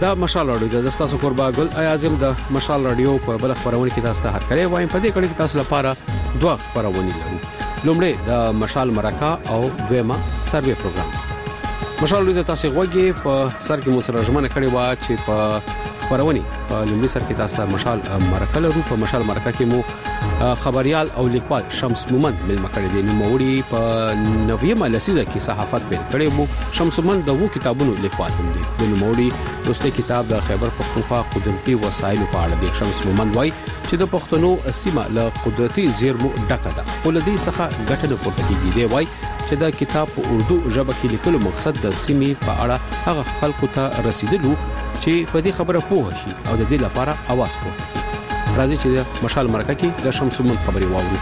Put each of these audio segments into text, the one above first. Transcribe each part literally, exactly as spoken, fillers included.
دا مشال رادیو د تاسو قربا ګل اعظم د مشال رادیو په بل خبرونه کې تاسو ته هر کله وایم په دې کړي کې تاسو لپاره دوه خبرونه لرو. لومړی د مشال مرکه او دویمه سروې پروګرام. مشال رادیو تاسو غوږی په سر کې مو سره ژمنه کړې و چې په خبرونه په لومړي سر کې تاسو ته مشال مرکه لرو. په مشال مرکه کې مو خبريال او لیکوال شمس مومند ملما کړی دی. نو موړي په نوېمه لسیزه کې صحافت پیل کړی وو. شمس مومند د وو کتابونو لیکوال هم دی. د موړي دوسته کتاب د خیبر پختونخوا قدرتي وسایل په اړه دی. شمس مومند وایي چې د پښتنو سیمه له قدرتي زیرمو ډکه ده. ولدي څخه ګټنه پورته کیږي. دی وایي چې دا کتاب په اردو ژبه کې لیکلو مقصد د سیمې په اړه هغه خلکو ته رسیدلو چې په دې خبره پوه شي او د دې لپاره आवाज پورته کړي. راځي چې د مشال مرکه کې د شمس مومند خبري واورو.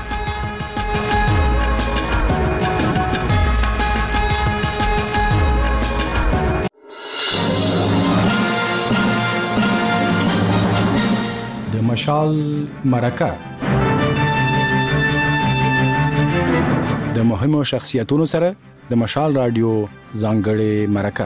د مشال مرکه د مهمو شخصیتونو سره د مشال رادیو ځانګړې مرکه.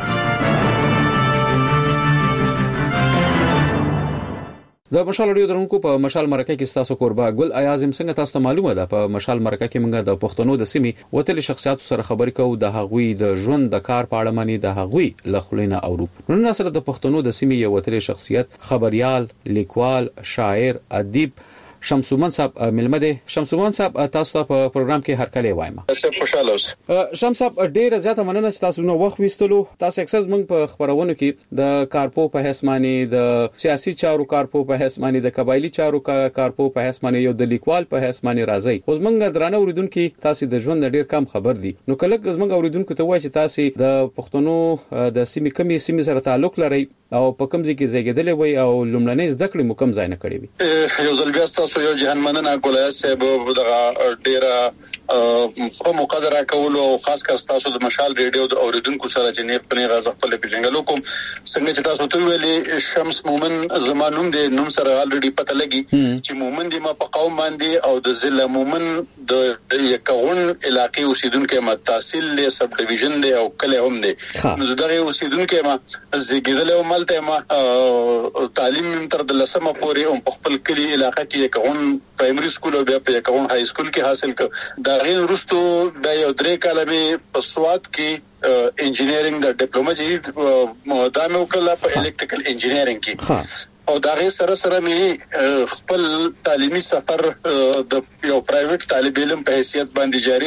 د مشال رادیو درونکو په مشال مرکه کې تاسو قربا ګل اعظم څنګه تاسو ته معلومه ده په مشال مرکه کې موږ د پښتنو د سیمې وتل شخصیت سره خبرې کوو. د هغوی د ژوند د کار په اړه مانی د هغوی لخلینه اورو. نن سره د پښتنو د سیمې یو وتل شخصیت خبريال لیکوال شاعر ادیب شمس مومند صاحب ملمده. شمس مومند صاحب تاسو ته په پروګرام کې هر کله وایم. تاسو خوشاله اوسئ. شمس صاحب ډیره زیاته مننه چې تاسو نو وخت وستلو. تاسو اکسس موږ په خبرونو کې د کارپو په حسماني د سیاسي چارو کارپو په حسماني د قبایلی چارو کارپو په حسماني یو د لیکوال په حسماني راځي. خو موږ درانه اوریدونکو تاسو د ژوند ډیر کم خبر دي. نو کله موږ اوریدونکو ته وایي چې تاسو د پښتنو د سیمې کمی سیمې سره تعلق لري او په کوم ځای کې زیږیدلې وي او لومړنۍ زده کړې مو کوم ځای نه کړې وي. یو ځل بیا تاسو یو جهان مننه ګولای صاحب دغه ډیره خو مقدره کول او خاص کر تاسو د مشال ریډیو د اوریدونکو سره چې نه پني غاز خپل پیژنګلو کوم څنګه چې تاسو ته ویلي شمس مومند زمانوم د نوم سره الریډي پته لګي چې مومند ما په قوم باندې او د ضلع مومند د یکون علاقې اوسیدونکو ما تحصیل له سب ډیویژن دی او کله هم دی. نو دغه اوسیدونکو ما زیګیدل او ملته ما تعلیم تر د لسمه پورې هم په خپل کلی علاقې کې یکون پرایمري سکول او بیا په یکون های سکول کې حاصل ک. دا غیر رستو د یو درې کلمې په سواد کې انجینیرینګ د ډیپلوما چې دا مې وکړه په الکتریکل انجینیرینګ کې او دا غیر سره سره مې خپل تعلیمي سفر د یو پرایویټ طالب علم په حیثیت باندې جاری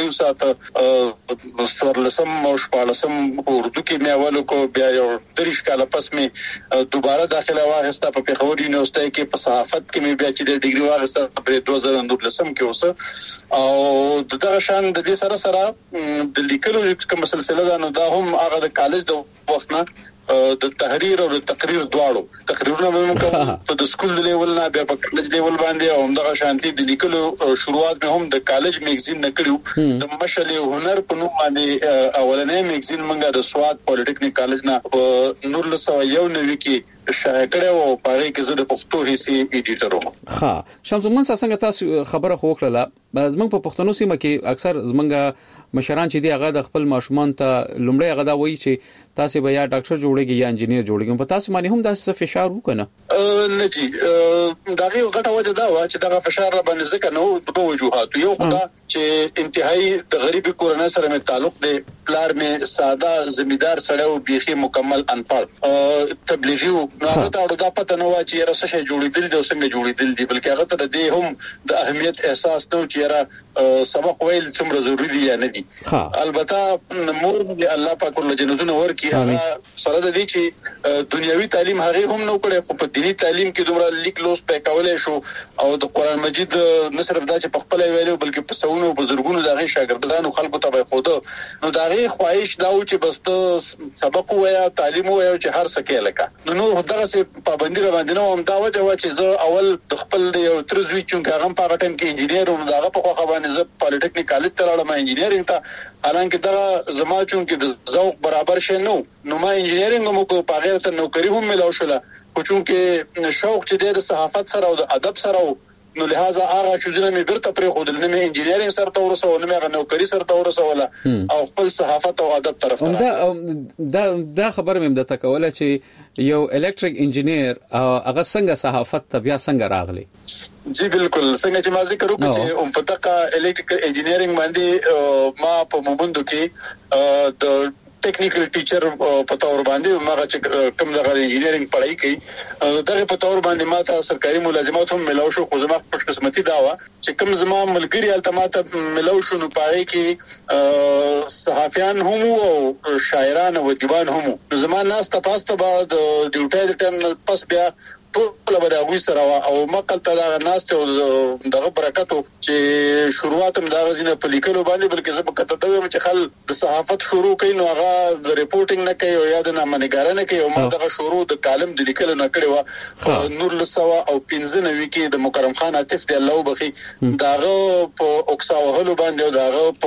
وساته. سورلسم او شپږلسم اردو کې مې اول کو بیا یو دریش کاله پس مې دوباره داخله واغسته په پیښور یونیورسيټي کې په صحافت کې مې بیا چې د ډیګري واغسته په دوه زره نولسم کې اوسه او دغه شان د دې سره سره د لیکلو کوم سلسله ده. نو دا هم هغه د کالج د وخت نه د تحریر او د تقریر دواړو تقریرونه موږ په د سکول لیول نه بیا په کالج لیول باندې او همدغه شانتي د لیکلو شروعات به هم د کالج میگزین نه کړیو. د مشل هنر په نوم باندې اولنې میگزین موږ د سواد پولیټیکنیک کالج نه په نولس سوه یو نوي کې شایع کړو او په هغه کې زه د پښتو حصے ایډیټر وم. ها شمس مومند څنګه تاسو خبره خو وکړه زمونږ په پښتنو سیمه کې اکثر زمونږ مشران چې دی هغه د خپل ماشومان ته لومړی هغه دا وایي چې تاسو به یا ډاکټر جوړیږئ یا انجینیر جوړیږئ. په تاسو باندې هم دا فشار وکنه نه جی دا غي غټه وجه دا و چې دا فشار را باندې ځکه نو دوه وجوهات. یو خدا چې انتهایی د غریبي کورنۍ سره مې تعلق دی. پلار مې ساده زمیدار سره او بيخي مکمل انپړ تبلیغي نو هغه ته دا پته نه و چې راسه شي جوړیدل دي او څنګه جوړیدل دي بلکې هغه ته د هم د اهمیت احساس نو چې را سبق ویل څومره ضروری دي یا نه دي. البته مور دې الله پاک له جنتونو ورکی هغه سره د دې چې دنیوي تعلیم هغه هم نو کړي خو په دینی تعلیم کې دومره لیک لوس په کولای شو او د قران مجید نه صرف دا چې په خپل ویلو بلکې په سونو بزرګونو دغه شاګردانو خلکو ته به خود نو دغه خواهش دا و چې بس سبق وایا تعلیم وایا چې هر څه کې لکه نو نو دغه سه پابندی را باندې نو هم دا وجه و چې زه اول د خپل یو ترزوی چې هغه په غټن کې انجینیر هم دغه په خو باندې زه پالیټیکنیک کالج ته لاړم انجینیرینګ ته حالانکه دا زما چون کې د ذوق برابر شې نو نو ما انجینیرینګ مو په غیر ته نوکری هم ملو شله خو چون کې شوق چې د صحافت سره او د ادب سره نو لہذا هغه چې زنه مې برته پرې خو د نمې انجینیرینګ سره تورسه او نمې نوکری سره تورسه ولا او خپل صحافت او ادب طرف ته دا دا دا خبر مې د تکوله چې یو الکتریک انجینیر هغه څنګه صحافت ته بیا څنګه راغلی جی بالکل څنګه چې ما ذکر وکړ چې ام په دغه الکتریکل انجینیرینګ باندې ما په مومندو کې د ټیکنیکل ټیچر په تور باندې ما چې کوم دغه انجینیرینګ پڑھائی کوي دغه په تور باندې ما ته سرکاري ملازمت هم ملاو شو خو زما خوش قسمتي دا و چې کوم زما ملګری التماته ملاو شو نو پاره کې صحافیان هم او شاعران او ادیبان هم زما ناس ته پاسته بعد ډیوټي د ټیم پس بیا ټول به دا غوي سره او مقل ته دا ناس ته دغه برکتو چې شروعات هم دا غزنه په لیکلو باندې بلکې زه په کته ته چې خل د صحافت شروع کین نو هغه د ریپورټینګ نه کوي او یا د نامنګارنه کوي او ما دغه شروع د کالم د لیکلو نه کړی و نور لسوا او پنځه نوي کې د مکرم خان عاطف دی الله وبخي داغه په اوکساوهلو باندې او داغه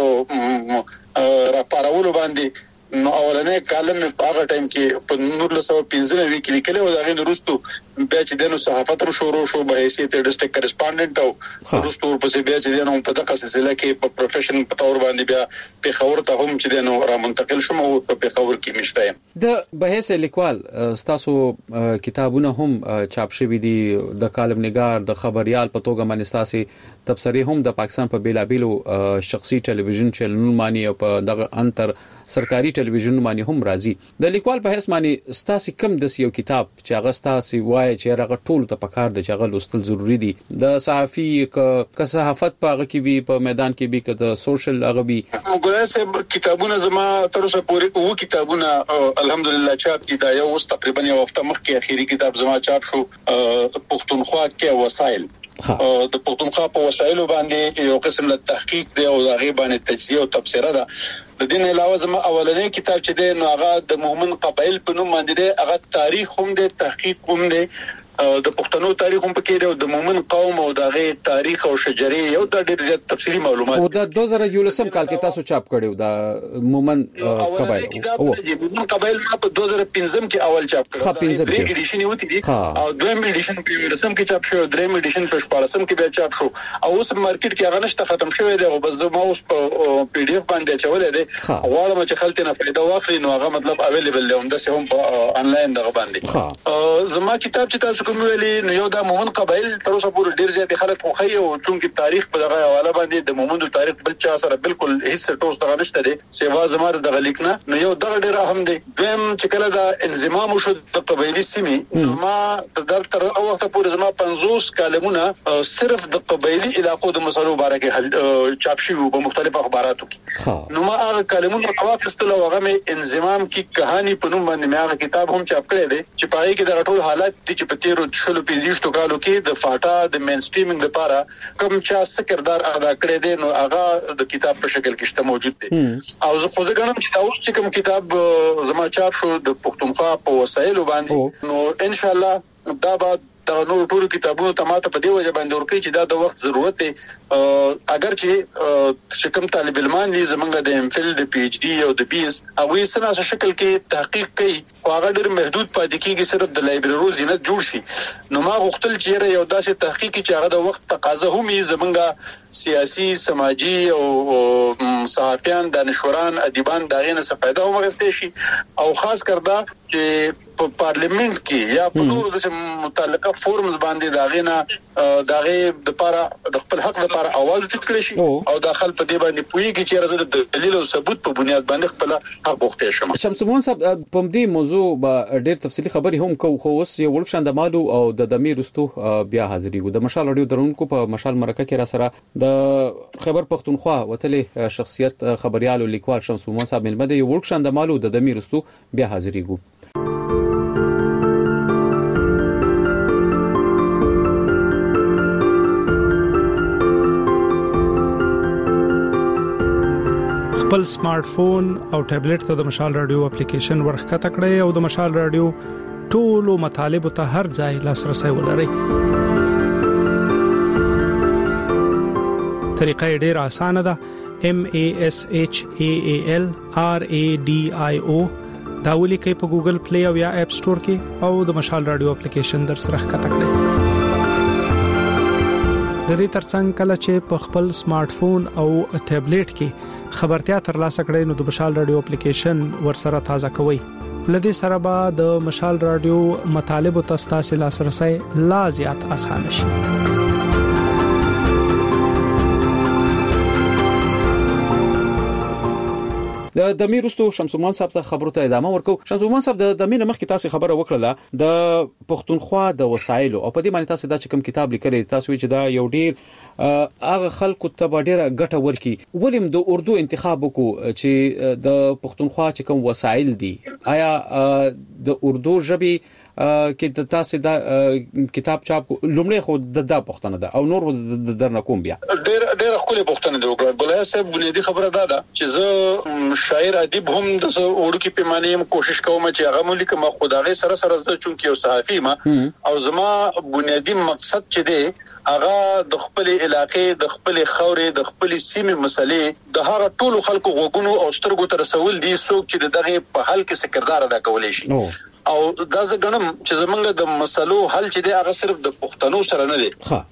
په راپارولو باندې نو اولنې کالم په هغه ټایم کې په نور له سو پنځه نوي کې لیکل او دغه نورستو بیا چې دنو صحافت هم شروع شو به حیثیت ډیسټریکټ کریسپونډنټ او نورستو په څیر بیا چې دنو په دغه سلسله کې په پروفیشن په تور باندې بیا په خبر ته هم چې دنو را منتقل شوم او په خبر کې مشته د بهیس لیکوال ستاسو کتابونه هم چاپ شوي دي د کالم نگار د خبريال په توګه باندې ستاسو تبصرې هم د پاکستان په بیلابیلو شخصي ټلویزیون چینلونو باندې او په دغه انتر سرکاري ټلویزیون باندې هم راځي د لیکوال په هیڅ معنی ستاسو کم د یو کتاب چې هغه ستاسو وایي چې هغه ټول ته پکار د چغل لوستل ضروری دي د صحافي ک صحافت په هغه کې به په میدان کې به ک د سوشل هغه به وګورئ چې کتابونه زما تر اوسه پورې وو کتابونه الحمدلله چاپ دي دا یو اوس تقریبا یو هفته مخکې اخیری کتاب زما چاپ شو پښتونخوا کې وسایل د پښتونخوا په وسایلو باندې یو قسم له تحقیق دی او هغه باندې تجزیه او تبصره ده د دین علاوه زما اولنې کتاب چې دی نو هغه د مومن قبایل په نوم باندې دی هغه تاریخ هم دی تحقیق هم دی د پښتنو تاریخ هم پکې دی او د مومن قوم او دغه تاریخ او شجري یو د ډېر زیات تفصیلي معلومات او د دوه زره یولسم کال کې تاسو چاپ کړیو د مومن قبایل او مومن قبایل په دوه زره پنځم کې اول چاپ کړو درې ایډیشن یو دي او دویم ایډیشن په یولسم کې چاپ شو دریم ایډیشن په شپږم کې بیا چاپ شو او اوس مارکیټ کې هغه نشته ختم شوی دی او بس زما اوس په پی ډی اف باندې چولې دی غواړم چې خلک نه فائدہ واخلي نو هغه مطلب اویلیبل دی هم د سهم په انلاین دغه باندې زما کتاب چې تاسو کوم ویلي نو یو د مومن قبایل تر اوسه پورې ډیر زیات خلک خوخي او چونکی تاریخ په دغه حواله باندې د مومندو تاریخ بل چا سره بالکل هیڅ ټوس دغه نشته دي سیوا زماره دغه لیکنه نو یو دغه ډیر اهم دی دویم چې کله د انضمام شو د قبایلی سیمې ما تر تر وخت پورې زما پنځوس کالمونه صرف د قبایلی علاقو د مسلو باره کې چاپ شوی په مختلفو اخباراتو کې نو ما هغه کالمونه واخیستل او هغه انضمام کی کہانی په نوم باندې ما هغه کتاب هم چاپ کړی دی چې پای کې د ټول حالات چې په تیرو شلو پنځه کالو کې د فاټا د مین سټریمینګ لپاره کوم چا سکردار ادا کړی دی نو هغه د کتاب په شکل کې شته موجود دی او زه خو زه غواړم چې تاسو چې کوم کتاب زما چاپ شو د پښتونخوا په وسایلو باندې نو ان شاء الله دا بعد دا نور ټول کتابونو ته ماته په دی وجه باندې ورکړي چې دا د وخت ضرورت دی اگر چې چې کوم طالب علمان دي زمونږ د ام فل د پی ایچ ډی او د بی اس هغه سره شکل کې تحقیق کوي او هغه ډېر محدود پاتې کیږي صرف د لایبرری زینت جوړ شي نو ما غوښتل چې یو داسې تحقیق چې هغه د وخت تقاضا هم یې زمونږ سیاسي سماجی او صحافیان دانشوران ادیبان داغه نه فائدہ هم غوښتي شي او خاص کردا چې په پارلیمنت کې یا په نورو د متعلقه فورمز باندې داغه نه داغه د لپاره د خپل حق لپاره اواز چت کړی شي او داخل په دې باندې پویږي چې راځي د دلیل او ثبوت په بنیاد باندې خپل حق غوښتي شم. شمس مون صاحب په دې موضوع به ډېر تفصیلی خبري هم کو خو اوس یو ورکشان د مالو او د دمیر رستو بیا حاضرې ګو د مشال اډیو درونکو په مشال مرکه کې را سره د خبر پښتونخوا وتلې شخصیت خبريال او لیکوال شمس مون صاحب ملمه د یو ورکشان د مالو د دمیر رستو بیا حاضرې ګو. خپل سمارټ فون او ټابلیټ ته د مشال رادیو اپلیکیشن ورخکته کړئ او د مشال رادیو ټولو مطالب ته هر ځای لاسرسي ولرئ. طریقه ډېره اسانه ده. M A S H A A L R A D I O دا ولیکئ په ګوګل پلی او یا اپ سٹور کې او د مشال رادیو اپلیکیشن در سره ښکته کړئ. لري ترڅنګ کله چې په خپل سمارټ فون او ټابلیټ کې خبرتیا ترلاسه کړئ نو د مشال رادیو اپلیکیشن ورسره تازه کوئ. لدې سره به د مشال رادیو مطالب او تاسو لاسرسي لا زیات اسانه شي. د دمیر رستو شمسومان صاحب ته خبرو ته ادامه ورکو. شمسومان صاحب د دمیر مخ کې تاسو خبره وکړه د پښتونخوا د وسایل او په دې باندې تاسو دا چې کوم کتاب لیکلی تاسو چې دا یو ډیر هغه خلکو ته ډیره ګټه ورکي. ولیم د اردو انتخاب وکړو چې د پښتونخوا چې کوم وسایل دي آیا د اردو ژبه کې د تاسو دا کتاب چاپ لومړی خو د دا پښتنه ده او نور درنه کوم بیا ډېر ډېر خپل پښتنه دی وګړه ګلای صاحب بنیادی خبره ده چې زه شاعر ادیب هم د اردو کې پیمانه هم کوشش کوم چې هغه ملي کوم خدای سره سره زه چون کې یو صحافي ما او زما بنیادی مقصد چې دی هغه د خپل علاقې د خپل خورې د خپل سیمې مسلې د هغه ټولو خلکو غوګونو او سترګو تر رسول دي څوک چې دغه په حل کې سکردار ادا کولای شي او دا زګنم چې زمونږ د مسلو حل چې دی هغه صرف د پښتنو سره نه دی.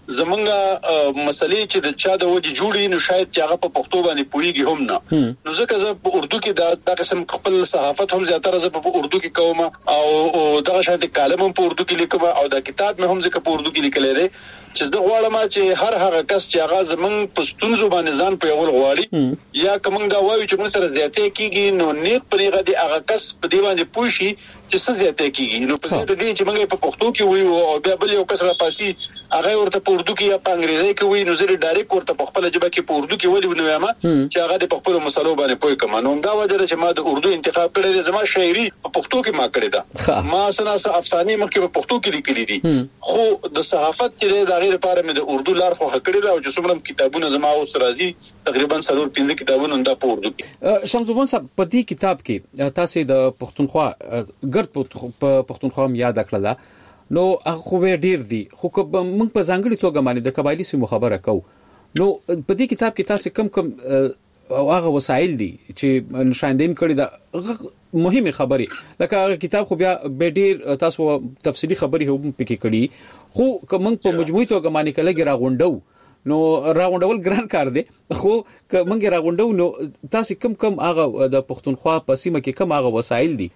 زمونږ مسلې چې د چا د وجه جوړي نو شاید چې هغه په پښتو باندې پويږي هم نه. نو ځکه زه په اردو کې دا د قسم خپل صحافت هم زیاتره زه په اردو کې کوم او دغه شانتي کالم هم په اردو کې لیکم او دا کتاب مې هم ځکه په اردو کې لیکل لري چې زه غواړم چې هر هغه کس چې هغه زمونږ پښتون زبان ځان په یو غواړي یا کوم دا وایي چې موږ سره زیاتې کیږي نو نیک پرېغه دی هغه کس په دی باندې پوښي چې څه زیاتې کیږي. نو په دې د دې چې موږ په پښتو کې وایو او بیا بل یو کس را پاسي هغه ورته په اردو کې یا په انګریزي کې وایي نو زه ډایرکټ ورته په خپل ژبه کې په اردو کې وایي نو ما چې هغه د خپل مسلو باندې پوي کوم. نو دا وجه چې ما د اردو انتخاب کړی زما شاعري په پښتو کې ما کړی دا ما سناسه افسانې مخکې په پښتو کې لیکلي دي خو د صحافت کې د غیر لپاره مې د اردو لار خو کړی دا او چې څومره کتابونه زما اوس راځي تقریبا څلور پنځه کتابونه دا په اردو کې. شمسوان صاحب په دې کتاب کې تاسو د پښتونخوا ګرد په پښتونخوا یاد کړل نو هغه ډیر دي خو موږ په ځانګړي توګه باندې د قبایلی سیمو خبره کوو نو په دې کتاب کې تاسو کم کم او هغه وسایل دي چې نشاندین کړي دا مهمه خبري لکه هغه کتاب خو بیا به ډیر تاسو تفصیلی خبري هم پکې کړي خو کوم په مجموعي توګه باندې کله راغونډو نو راغونډول ګران کار دی خو کومګ راغونډو نو تاسو کم کم هغه د پښتونخوا په سیمه کې کم هغه وسایل دي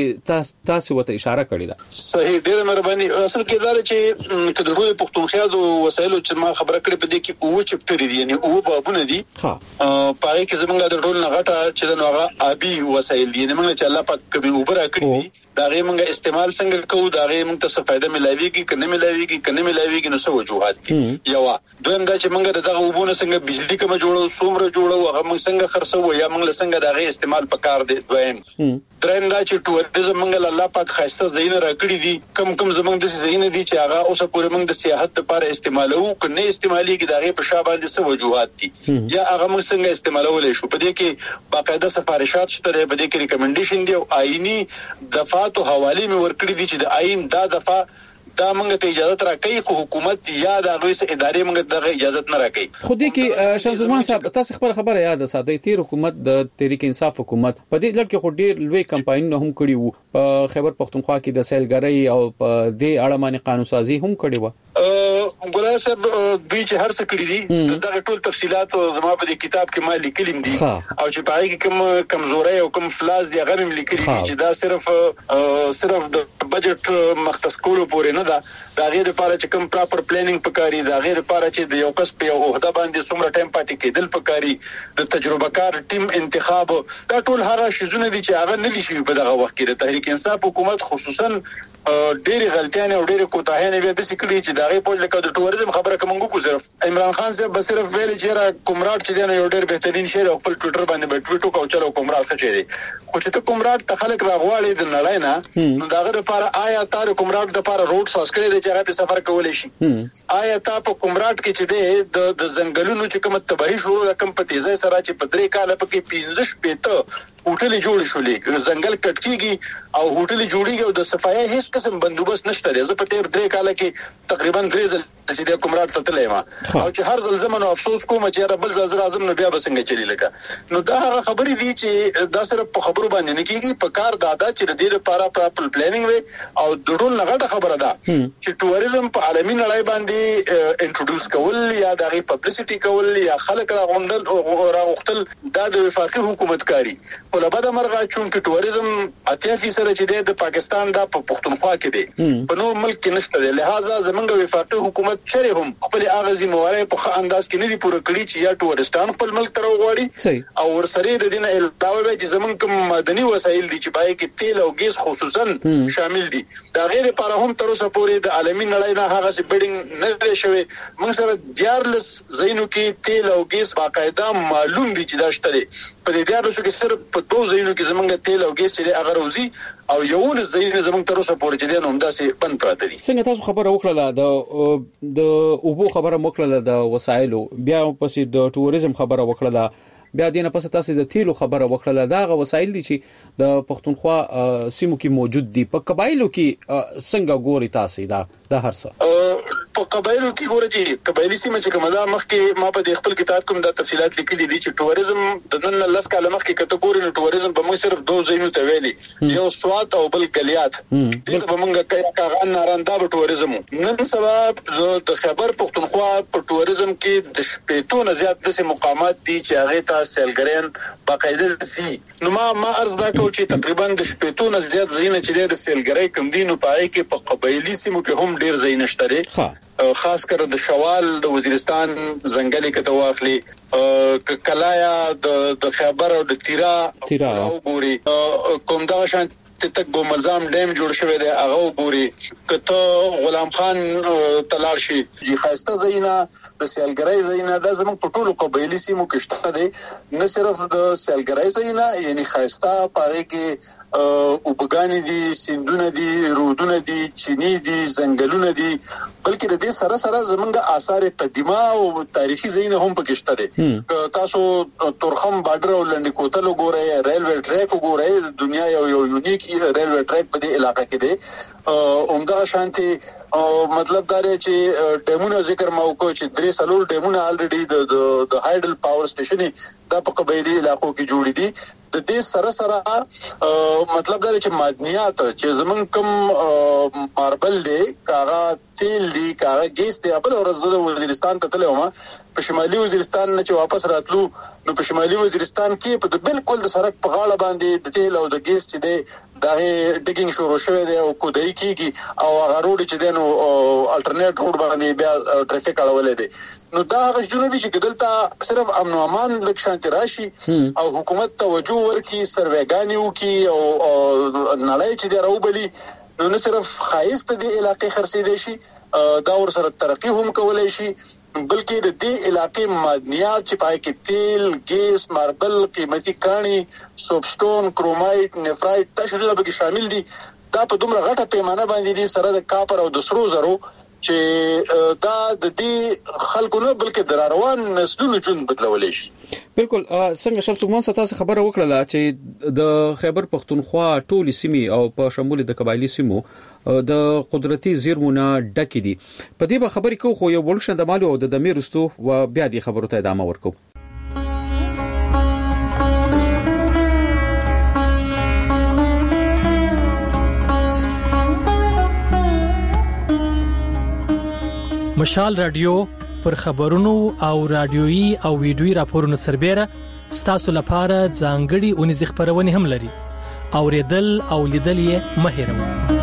چې تاسو وته اشاره کړی ده. صحیح ډیر مهرباني. اصل کې دا چې کله ټول پښتونخوا د وسایلو چې ما خبره کړې په دې کې او چپټری دي یعنی او بابونه دي ها پاره کې زمونږ د ټول نغټه چې د نوغه ابي وسایل دي موږ چې الله پاک کبي وبره کړی دي دا غي موږ استعمال څنګه کوو دا غي موږ ته څه فائدہ ملایويږي کنه ملایويږي کنه ملایويږي نو څه وجوهات دي یو دویم دا چې موږ دغه وبونه څنګه بجلی کوم جوړو څومره جوړو هغه موږ څنګه خرڅو یا موږ څنګه دا غي استعمال پکار دي. دویم دریم دا چې ټوریزم موږ الله پاک خاصه زین راکړي دي کم کم زمونږ د زین دي چې هغه اوسه پورې موږ د سیاحت لپاره استعمالو کنه استعمالي کې دا غي په شابه باندې څه وجوهات دي یا هغه موږ څنګه استعمالولای شو. په دې کې باقاعده سفارشات شته په دې کې ریکمنډیشن دی او آئینی دفعات او حواله مې ورکړي دي چې د آئین دا دفعه دا موږ ته اجازه راکړي خو حکومت یا د غوښ ادارې موږ ته اجازه نه راکړي. خو دې کې شمسوان صاحب تاسو خبره خبره یاد ساتئ تیر حکومت د تحریک انصاف حکومت په دې لړ کې خو ډیر لوی کمپاینونه هم کړی وو په خیبر پښتونخوا کې د سیلګرۍ او په دې اړه باندې قانون سازي هم کړی و. ګلای صاحب دوی چې هر څه کړی دي دغه ټول تفصيلات زما په کتاب کې ما لیکلم دي او چې پای کې کوم کمزوري او کوم فلاس دي هغه هم لیکلي چې دا صرف صرف د بجټ مختص کولو پورې نه ده دا غیر لپاره چې کوم پراپر پلانینګ پکاري دا غیر لپاره چې د یو کس په عہده باندې څومره ټایم پاتې کېدل پکاري د تجربه کار ټیم انتخاب دا ټول هغه شیزونه دي چې هغه نه دي شوي په دغه وخت کې د تحریک انصاف حکومت خصوصا ډېری غلطیاں او ډېری کوتاهیاں به د سکړي چې دغه په لکه د ټوریزم خبره کوم کو صرف عمران خان صاحب بس صرف ویل چې را کومراټ چې دی یو ډېر بهترین شعر خپل ټویټر باندې په ټویټو کو چلو کومراټ څه چي خو چې ته کومراټ ته خلک راغواړي د نړۍ نه نو دغه لپاره آیا تار کومراټ د لپاره روډ ساس کړی چې هغه په سفر کولای شي آیا تا په کومراټ کې چې دی د د ځنګلونو چې کوم تباہي شروع د کم په تیزه سره چې په درې کال په کې پنځه شپېته هوټل جوړ شولې ځنګل کټ کیږي او هوټل جوړیږي او د صفایي هیڅ قسم بندوبست نشته زه په تیر درې کال کې تقریبا درې ځل چې د کومرات ته تللی ما او چې هر ځل زمونږ افسوس کوم چې را بل ځل اعظم نو بیا بسنګ چلی لګه نو دا هغه خبرې دي چې دا سره په خبرو باندې نه کیږي په کار دادا چې د دې لپاره پراپر پلانینګ وي او د ټول نغړه خبره ده چې ټوریزم په عالمي نړۍ باندې انټروډوس کول یا د غي پبلسټي کول یا خلک را غونډل او را غختل دا د وفاقي حکومت کاری خو له بده مرغه چې ټوریزم اتیا فیصد چې د پاکستان د پښتونخوا کې دی په نو ملک کې نشته لہذا زمونږ وفاقي حکومت چره هم خپل اغازي موارد په انداز کې نه دي پوره کړی چې یا ټورستان خپل ملک ته وغواړي او ورسره د دین علاوه چې زمونږ کوم مدني وسایل دي چې پای کې تیل او ګیس خصوصا شامل دي دا غیر لپاره هم تر اوسه پورې د عالمي نړۍ نه هغه سي بډینګ نه لري شوی موږ سره دیارلس زینو کې تیل او ګیس باقاعده معلوم دي چې دا شته په دې دیارلس کې صرف په دوه زینو کې زمونږ تیل او ګیس چې هغه روزي او یو له زین زمونږ تر اوسه پورې چې نو همداسې بند پراته دي څنګه تاسو خبره وکړه د د اوبو خبره وکړه د وسایلو بیا پسې د ټوریزم خبره وکړه بیا دینه پس تاسو د تیلو خبره وکړه دا غو وسایل دي چې د پښتونخوا سیمو کې موجود دي په قبایلو کې څنګه ګوري تاسو دا د هر څه په قبایلو کې ګوري چې قبایلی سیمه چې کومه دا مخکې ما په خپل کتاب کوم د تفصيلات لیکلي دي چې ټوریزم د نن لس کاله مخکې کټګوري نو ټوریزم په موږ صرف دوه ځایونو ته ویلي یو سوات او بل کلیات دغه په موږ کاغان نارندا په ټوریزم نن سبا د خیبر پښتونخوا په ټوریزم کې د شپېتو نه زیات د مقامات دي چې هغه ته سیلګرین باقاعده سي نو ما ما عرض دا کو چې تقریبا د شپېتو نه زیات ځایونه چې د سیلګرۍ کم دي نو پای کې په قبایلی سیمو کې هم ډیر ځای نشته خاص کر د شوال د وزیرستان ځنګلي کې تواخلي کلایا د د خیبر او د تیرا او ګوري کوم دا شان تک ګوملزام ډیم جوړ شوی دی هغه وګوري کته غلام خان تلار شي جی خاصه زینا د سیلګرای زینا د زموږ په ټولو قبایلی سیمو کې شته دي نه صرف د سیلګرای زینا یعنی خاصه پاره کې او بګانی دي سیندونه دي رودونه دي چینی دي ځنګلونه دي بلکې د دې سره سره زمونږ آثار قدیمه او تاریخي زینا هم پکې شته دي تاسو تورخم بارډر او لنډ کوتل وګورئ ریلوی ټریک وګورئ د دنیا یو یو یونیک ریلوی ټریک په دې علاقې کې دی عمده شانتي او مطلب دا دی چې ډیمونو ذکر ما وکړ چې درې سلور ډیمونو الریډي د د هایډل پاور سټیشن دا په قبایلی علاقو کې جوړې دي د دې سره سره مطلب دا دی چې معدنیات چې زمون کوم ماربل دی کاغه تیل دی کاغه ګیس دی په ورځ وزیرستان ته تلو ما په شمالي وزیرستان نه چې واپس راتلو نو په شمالي وزیرستان کې په بالکل د سړک په غاړه باندې د تیل او د ګیس چې دی دا ډیګینګ شروع شوی دی او کودای کیږي او هغه روډ چې دی نو الټرنیټ روډ باندې بیا ټریفیک اړولې دی نو دا هغه جنوبي چې دلته صرف امن او امان د شانتي راشي او حکومت توجه ورکړي سروېګانیو کې او نړۍ چې دی راوبلي نو نه صرف خایست دی علاقې خرڅې دي شي دا ور سره ترقی هم کولای شي بلکې د دې علاقې معدنیات چې پای کې تیل ګیس ماربل قیمتي کاني سوبسټون کرومایټ نفرایټ تشریح به شامل دي دا په دومره غټه پیمانه باندې دي سره د کاپر او د سرو زرو چې دا د دې خلکو نه بلکې د روان نسلونو ژوند بدلولې شي بالکل څنګه شمس ګمان ستاسو خبره وکړه چې د خیبر پښتونخوا ټولي سیمې او په شمول د قبایلی سیمو د قدرتي زیرمونه ډکې دي په دې به خبرې کوو خو یو ولښن د مالو او د دمیرستو و بیا دې خبرو ته ادامه ورکو مشال رادیو پر خبرونو او رادیويي او ویډیويي راپورونو سربېره ستاسو لپاره ځانګړي اونیز خبرونه هم لري اوریدل او لیدل یې مه هېروئ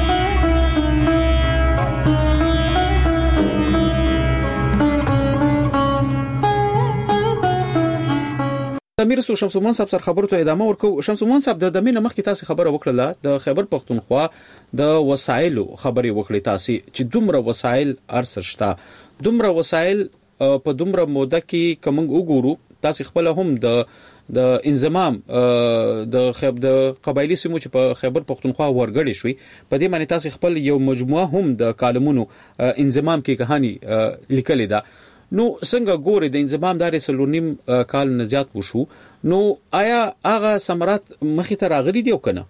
دمیرستو شمس ګمان صاحب سره خبرو ته ادامه ورکو شمس ګمان صاحب د دمینه مخکې تاسو خبره وکړه د خیبر پښتونخوا د وسایلو خبري وکړې تاسو چې دومره وسایل ارسشتا دومره وسایل په دومره موده کې کوم وګورو تاسو خپل هم د د انضمام د خیب د قبایلی سیمو چې په خیبر پښتونخوا ورګړې شوې په دې معنی تاسو خپل یو مجموعه هم د کالمونو انضمام کې کہانی لیکلې ده نو څنګه ګوري د انضمام داري سلونیم کال نه زیات وشو نو آیا هغه ثمرات مخې ته راغلي دي او کنه؟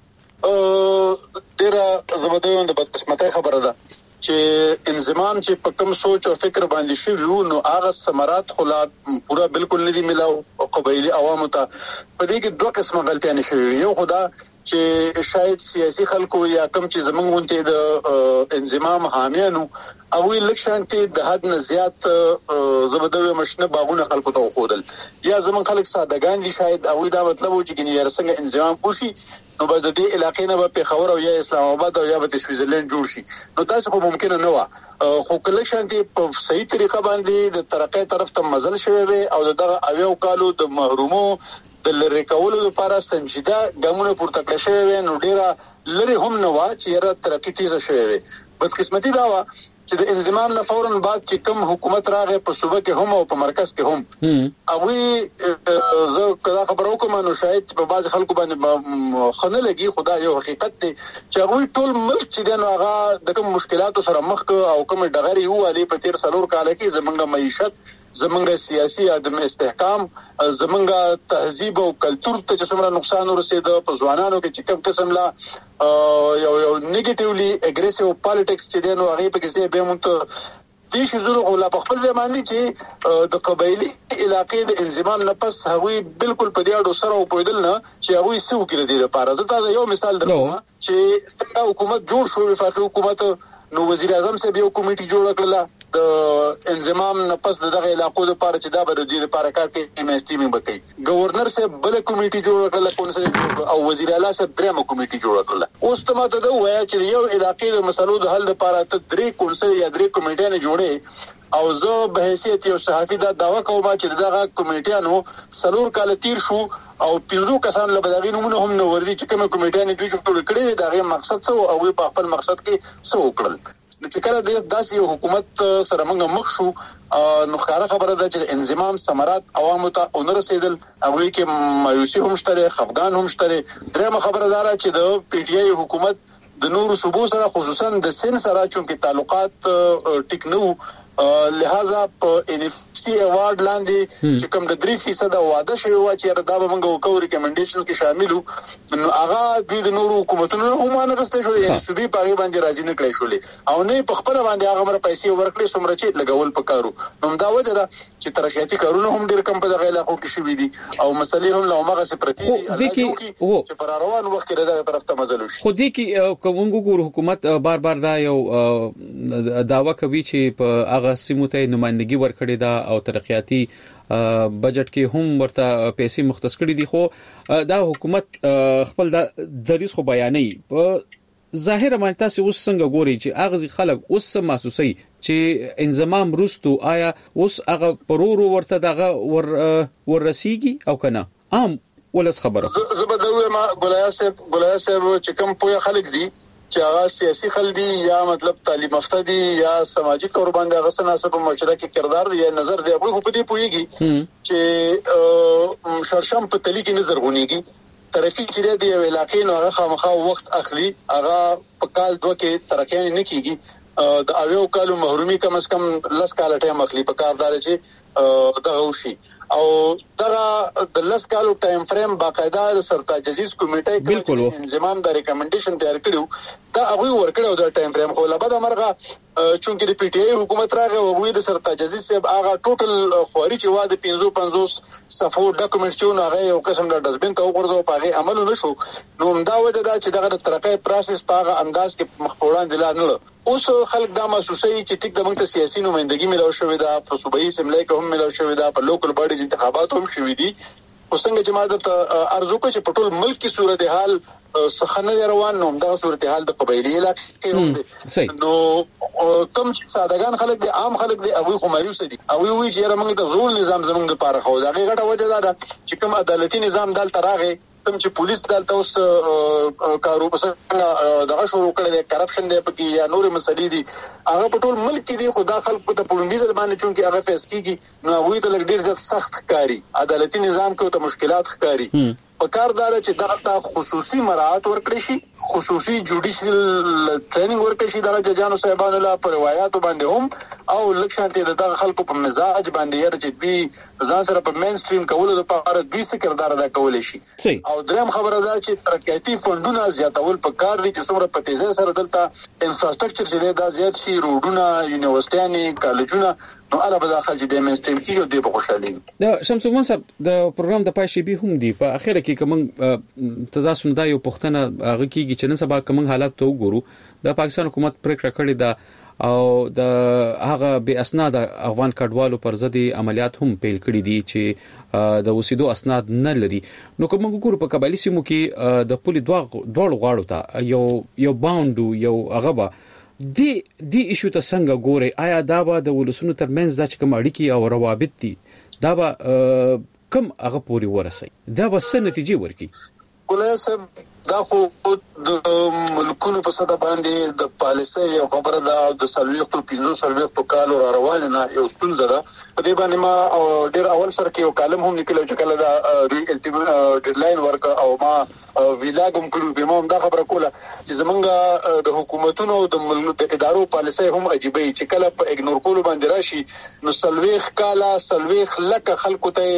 ا ډیره زبده د بدقسمتۍ خبره ده چې انضمام چې په کوم سوچ او فکر باندې شوی وو نو هغه ثمرات خلا پورا بالکل نه دي ملاو قبایلی عوامو ته. په دې کې دوه قسمه غلطیاں شوی یو خدا چې شاید سیاسي خلکو یا کم چې زمونږ ونته د انضمام حامیانو او لکشانتي د حد نه زیات زبده مشنه باغونه خلکو ته خودل یا زمون خلک سادهګان دي شاید او دا مطلب و چې ګنې څنګه انضمام وشي نو به د دې علاقې نه به خبر او یا اسلام آباد او یا به سویټزرلند جوړ شي. نو تاسو خو ممکن نه و خو کله شانتي په صحیح طریقه باندې د ترقې طرف ته مزل شوی وي او دغه اویو کالو د محرومو د لری کولو لپاره سنجیده ګامونه پورته کړی شوی وي نو ډیره لری هم نه وا چې را ترقې تیزه شوی وي. بس قسمتي دا وا چې د انضمام نه فورا بعد چې کوم حکومت راغی په صوبه کې هم او په مرکز کې هم او زه کدا خبرو کوم نو شاید په بعض خلکو باندې خنه لګي خدا یو حقیقت دی چې هغه ټول ملک چې دنو هغه د کوم مشکلاتو سره مخ او کوم ډغري هو علي په تیر سلور کال کې زمونږه معیشت زمونږه سیاسي عدم استحکام زمونږه تهذیب او کلچر ته چې څومره نقصان ورسېد په ځوانانو کې چې کوم قسم لا یو یو نیگیټیولی اګریسیو پالیټکس چې دنو هغه په کې به مونږ دې شي زره غلا په خپل ځمانه چې د قبایلی علاقې د انضمام نه پس هغوی بالکل په دې اړه سره وپویدل نه چې هغوی سو کړی دی لپاره. زه تاسو یو مثال درکوم چې څنګه حکومت جوړ شو وفاقي حکومت نو وزیر اعظم صاحب یو کمیټي جوړ کړل د انضمام نه پس دغه علاقو لپاره چې دا به د دې لپاره کار کوي ایمسټیمینګ وکړي. گورنر صاحب بل کمیټي جوړ کړل کونسل او وزیر اعلی صاحب درېمه کمیټي جوړ کړل. اوس ته ماته دا وایي چې یو علاقې د مسلو د حل لپاره ته درې کونسل یا درې کمیټې نه جوړې او زه به حیثیت یو صحافي دا داوا کوم چې دغه کمیټیانو سلور کال تیر شو او پنځو کسان له بداغي نمونه هم نو ورزي چې کومه کمیټیانو دوی جوړ کړی دا غي مقصد څه او په خپل مقصد کې څه وکړل. نو چې کله د داسې یو حکومت سره موږ مخ شو نو ښکاره خبره ده چې انضمام ثمرات عوامو ته ونه رسیدل هغوی کې مایوسي هم شته خفګان هم شته. درېمه خبره ده چې د پی ټی آی حکومت د نورو صوبو سره خصوصا د سین سره چې تعلقات ټیک نه لہذا په ان اف سی ایوارډ لاندې چې کوم د درې فیصد واده شوی و چې دا به موږ وکړو ریکمنډیشن کې شاملو نو هغه د نورو حکومتونو هم نه غوښته شو یعنی صوبې پاره باندې راځي نه کړی شولې او نه په خپل باندې هغه مر پیسې ورکړي څومره چې لګول پکارو. نو دا وجه ده چې ترقیاتي کارونه هم ډیر کم په دغه علاقو کې شوي دي او مسلې هم له هغه څخه پرتی دي چې پر روان وخت کې دغه طرف ته مزل وشي. خو دې کې کوم ګور حکومت بار بار دا یو داوا کوي چې په هغه سیمه نمائندګي ورکړي دا او ترقیاتي بجټ کې هم ورته پیسې مختص کړي دي خو دا حکومت خپل د دریس خو بیانې په ظاهر باندې تاسو اوس څنګه ګوري چې اغزي خلک اوس محسوسي چې انضمام رستو آیا اوس هغه پرورو ورته دغه ور ورسیږي او کنه عام ولس خبره زبدوي ما ګولایا صاحب ګولایا صاحب چې کوم پوهه خلک دي چې هغه سیاسي خلک دي یا مطلب تعلیم یافته دي یا سماجی تور باندې هغه سناسب معاشره کې کردار دی یا نظر دی هغه په دې پوهیږي چې شرشم په تلی کې نظر غونیږي ترقی چې دی یو علاقې نو هغه خامخا وخت اخلي هغه په کال دوه کې ترقی نه کیږي د اویو کالو محرومي کم از کم لس کال ټایم اخلي په کاردار چې دغه وشي او دغه د لس کالو ټایم فریم باقاعده سرتاج عزیز کمیټه کې انضمام د ریکمنډیشن تیار کړو دا هغه ورکړو د ټایم فریم خو لبد مرغه چونکې د پی ټی آی حکومت راغی او هغه د سرتاج عزیز صاحب هغه ټوټل خوري چې واده پنځه پنځوس صفو ډاکومنټ چې هغه یو قسم د ډسبین ته وګرځو په هغه عمل نه شو نو دا وجه دا چې دغه ترقې پروسس په هغه انداز کې مخ په وړاندې لا نه اوس خلک دا محسوسوي چې ټیک د موږ ته سیاسي نمائندګي ملو شوې ده په صوبایي سملای کې هم ملو شوې ده په لوکل باډي انتخابات هم شوې دي او څنګه چې ماده ته ارزو کوي چې په ټول ملک کې صورتحال سخنه روان نو دا صورتحال د قبایلی علاقې هم نو کم سادهګان خلک دي عام خلک دي او خو مایوس دي او وی چې موږ ته زول نظام زموږ لپاره خو دا غټه وجه ده چې کوم عدالتي نظام دلته راغی کوم چې پولیس دلته اوس کارو په څنګه دغه شروع کړی دی کرپشن دی پکې یا نور مسلې دي هغه په ټول ملک کې دي خدا خلکو ته پولیس باندې چونکې هغه فیس کیږي نو وی ته لګ ډیر زیات سخت ښکاری عدالتي نظام کې ته مشکلات ښکاری پکاردار چې دغه خصوصي مراعات ورکړي شي، خصوصي جوډیشل ټریننګ ورکړي شي د ججانو صاحبانو لا پر روایتو باندې هم او لکشانته دغه خلکو په مزاج باندې یره چې دوی ځان سره په مین سټریم کولو لپاره دوی څه کردار ادا کولای شي. او دریم خبره ده چې ترقیاتي فندونه زیاتول په کار دي چې څومره په تیزه سره دلته انفراستراکچر چې دا زیات شي، روډونه، یونیورسيټیانې، کالجونه، نو اله به داخل چې د مین سټریم کې د بخښالي. د شمس الدین صاحب د پروګرام د پای شي به هم دی په اخر کې کوم تداسم دا یو پښتنه هغه کېږي چې نن سبا کوم حالات ته وګورو د پاکستان حکومت پریکړه کړې ده او د هغه به اسناد افغان کډوالو پر ضد عملیات هم پیل کړي دي چې د وسیدو اسناد نه لري. نو کوم وګورو په قبایلی سیمو کې د پولی دوه دوه غواړو ته یو یو باوندو یو هغه دی دی ایشو ته څنګه ګوري؟ آیا دا به د ولسونو ترمنځ د کوم اړیکې او روابط دي دا به کم هغه پوری ورسي، دا به څه نتیجه ورکړي؟ ګولای دا خو د ملکونو په ساده باندې د پالیسي او خبره ده د سلويختو پینځو سلويختو کالو را روان نه یو ستونزه ده. په دې باندې ما ډیر اول سره کې یو کالم هم لیکلو چې کله دا ری الټیمیټ ډیډلاین ورک او ما ویلاګم کړو به مو دا خبره کوله چې زمونږ د حکومتونو او د ملت ادارو پالیسي هم عجیبه چې کله په اګنور کولو باندې راشي نو سلويخ کالا سلويخ لکه خلکو ته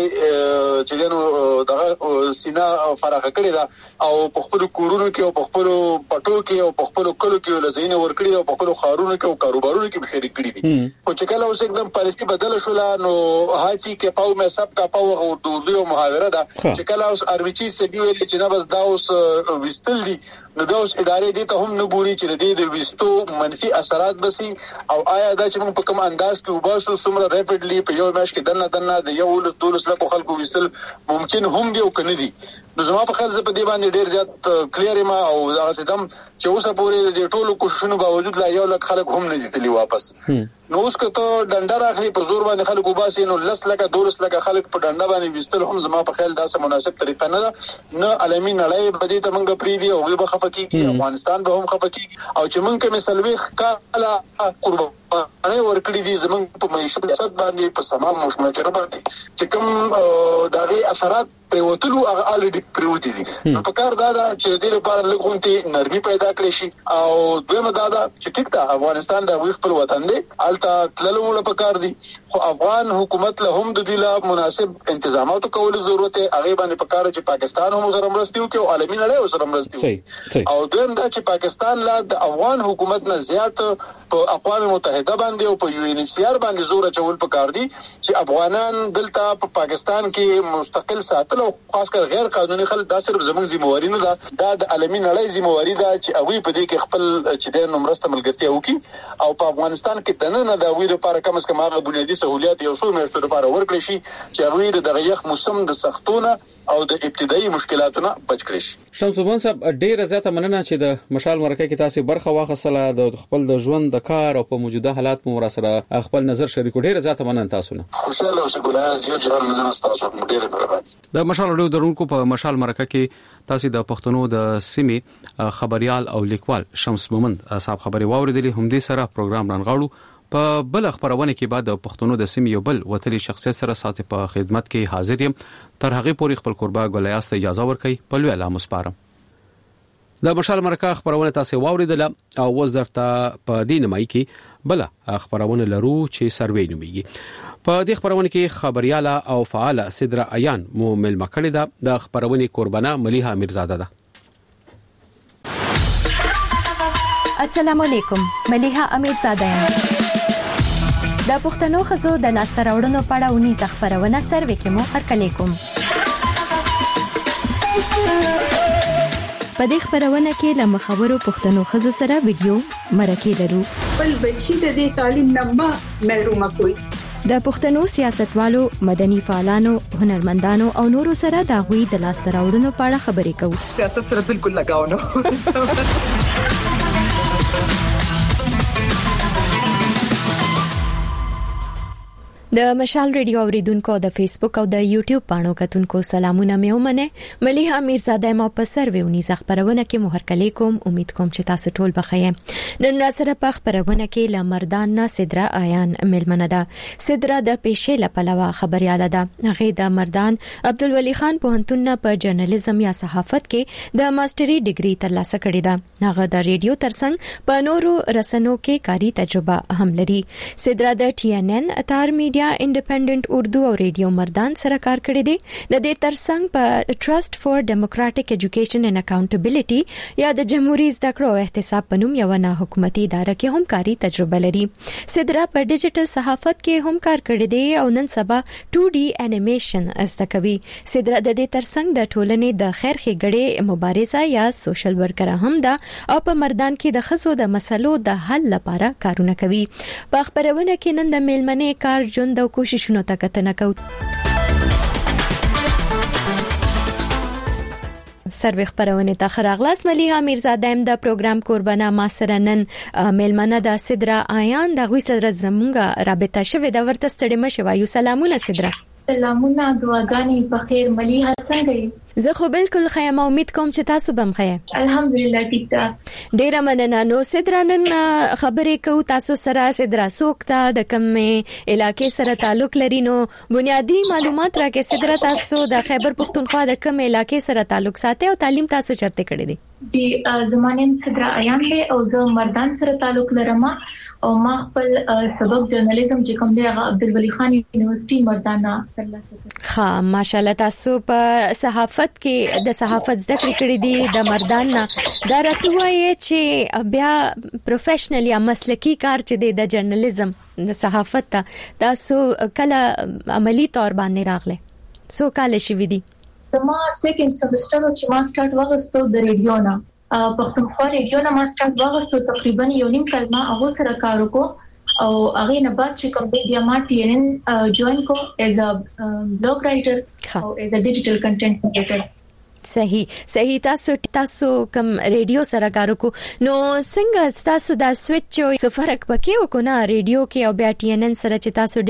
چې دنو دغه سینا فراخ کړی دا او په خپل کورونو کې او په خپل پټو کې او په خپل کلو کې لزینه ور کړی او په خپل خارونو کې او کاروبارونو کې شریک کړی دي. او چې کله اوس एकदम پالیسي بدل شول نو هاتی کې پاو مې سب کا پاو او د یو محاوره ده چې کله اوس ارویچی سبي ویل چې نه بس دا اوس وستل دي نو دا اوس ادارې دي ته هم نه ګوري چې د دې د وستو منفي اثرات بسي او آیا دا چې موږ په کوم انداز کې وباسو سمره ریپیډلی په یو میاشت کې دنه دنه د یو ول دولس لکه خلکو وستل ممکن هم دی او کنه دي. نو زما په خیال زه په دې باندې ډیر زیات کلیر ما او دا سدم چې اوسه پورې د ټولو کوششونو باوجود لا یو لک خلک هم نه دي تللی واپس. نو اوس که ته ډنډه راخلي په زور باندې خلک وباسي نو لس لکه دولس لکه خلک په ډنډه باندې وستل هم زما په خیال دا سم مناسب طریقه نه ده. نه عالمي نړۍ بدی ته موږ پری دی او به خفقي کی افغانستان به هم خفقي او چې موږ کوم سلويخ کاله قرباني ورکړي دي زموږ په معیشت باندې په سمام مشمچره باندې چې کوم دغه اثرات په وټلو هغه الډی پروتي دي. نو په کار دا دا چې د لپاره لګونتي نرمي پیدا کړی شي او دویمه دا دا چې ټیک ته افغانستان د خپل وطن دی الته تللو له پکار دي خو افغان حکومت له هم د دله مناسب تنظیمات کول ضرورت هغه باندې پکاره چې پاکستان هم سره مرستيو کې او عالمي نړۍ سره مرستيو او دویم دا چې پاکستان لا د افغان حکومت نه زیات په اقوام متحده باندې او په یو ان ایچ سی آر باندې زور چول پکار دي چې افغانان دلته په پاکستان کې مستقل ساتل او خاص کر غیر قانوني خلک دا صرف زموږ ذمہواری نه ده دا د عالمي نړۍ ذمہواری ده چې هغه په دې کې خپل چې د نمرسته ملګرتیا وکړي او په افغانستان کې دنه د ویډیو لپاره کم از کم هغه بنیادی سہولیات یو څو میاشتو لپاره ورکړي شي چې هغه د دغه یخ موسم د سختونه او د ابتدایي مشکلاتونو بچ کړي شي. شمس الدین صاحب ډیره زیاته مننه چې د مشال مرکه کې تاسو برخه واخصله د خپل د ژوند د کار او په موجوده حالات مو سره خپل نظر شریکو. ډیره زیاته مننه تاسو نه. خوشاله اوسئ ګلای یو جوړ مننه تاسو ډیره مهرباني. د مشال رادیو درونکو په مشال مرکه کې تاسو د پښتنو د سیمې خبريال او لیکوال شمس مومند صاحب خبري واوریدلې. هم دې سره پروګرام رانغاړو په بل خبرونه کې بعد د پښتنو د سیمې یو بل وتلی شخصیت سره ساتي په خدمت کې حاضر یم. تر هغه پورې خپل قربا ګولیاست اجازه ورکړي په لوی اعلان مسپارم. د مشال مرکه خبرونه تاسو واوریدله او وز درته په دې نمای کې بل خبرونه لرو چې سروې نوميږي. په دې خبرونه کې خبرياله او فعال صدر عیان مو مل مکړه ده د خبرونه قربانه مليحه میرزاده ده. السلام علیکم، مليحه امیرزاده یم. د پښتنو خزو د لاسته راوړنو په اړه ونیزه خبرونه سروې کې مو هرکلی کوم. په دې خبرونه کې له مخاورو پښتنو خزو سره ویډیو مرکې لرو. بل بچی د دې تعلیم نه ما محروم کوي. د پښتنو سیاستوالو، مدني فعالانو، هنرمندانو او نورو سره د غوي د لاسته راوړنو په اړه خبرې کوو. سیاست سره بالکل لگاو نه. د مشال ریډیو اوریدونکو د فیسبوک او د یوټیوب پاڼو کتونکو سلامونه مې ومنه مليها میرزاده ما په سرویونی خبرونه کې مهر کلی کوم امید کوم چې تاسو ټول بخیر نن سره په خبرونه کې لمردان نه صدرا آیان ملمنه ده صدرا د پیښې لپاره خبرياله ده هغه د مردان عبدالولي خان پوهنتون په جرنالیزم یا صحافت کې د ماستري ډیګري ترلاسه کړې ده هغه د ریډیو ترڅنګ په نورو رسنیو کې کاری تجربه هم لري صدرا د ټي ان ان اتار میډیا انډیپندنت اردو او ریډیو مردان سره کار کړی دی د دې ترڅنګ په ټرست فور ډیموکراټک ایجوکیشن اینڈ اکاونټیبিলিټي یا د جمهوریت زده کړو او احتساب پنوم یو نه حکومتي اداره کې هم کاری تجربه لري صدرا په ډیجیټل صحافت کې هم کار کړی دی او نن سبا ټو ډي انیمیشن زده کوي صدرا د دې ترڅنګ د ټولنې د خیر ښېګړې مبارزه یا سوشل ورکر هم ده او په مردان کې د خزو د مسلو د حل لپاره کارونه کوي په خبرونه کې نن د میلمنې کار ژوند او کوششونو ته کتنه کوي سروي خبرونه ته خراغلاس مليها میرزاده ام د پروګرام قربانه ما سره نن میلمنه د صدرا آیان د غوي سره زمونږه رابطه شوه د ورته ستړي مشوایو سلامونه صدرا سلامونه دعاګانې په خیر مليها څنګه زه خو بالکل خیمه امید کوم چې تاسو بم خیر الحمدلله ټیک ټاک ډیر مننه نو صدرا نن خبرې کو تاسو سره صدرا سوکتا د کومې علاقې سره تعلق لري نو بنیادی معلومات راکې صدرا تاسو د خیبر پختونخوا د کومې علاقې سره تعلق ساتي او تعلیم تاسو چرته کړی دی د زمانه صدرا ایام له او زه مردان سره تعلق لرم او ما خپل سبق جرنالیزم چې کوم دی عبدالولي خان یونیورسيټي مردان ترلاسه کړ ها ماشاءالله تاسو په صحافت کې د صحافت زده کړې کړې دي د مردان نه دا راته وایي چې بیا پروفیشنل یا مسلکی کار چې د جرنالیزم د صحافت ته تاسو کله عملی تور باندې راغله سو کال شي دي ما سیکنډ سمستر چې ما سٹارټ وغوښتو د ریډیو نه پښتونخوا ریډیو نه ما سٹارټ وغوښتو تقریبا یو نیم کال ما هغه سره کار وکړ او هغه نه بعد چې کوم دی بیا ما ټي ان ان جوائن کو ایز ا بلاګ رائټر او ایز ا ډیجیټل کنټینټ کریټر صحیح صحیح تاسو تاسو کوم ریډیو سره کار وکړو نو څنګه تاسو دا سویچ یو فرق پکې وکونه ریډیو کې او بیا ټي ان ان سره چې تاسو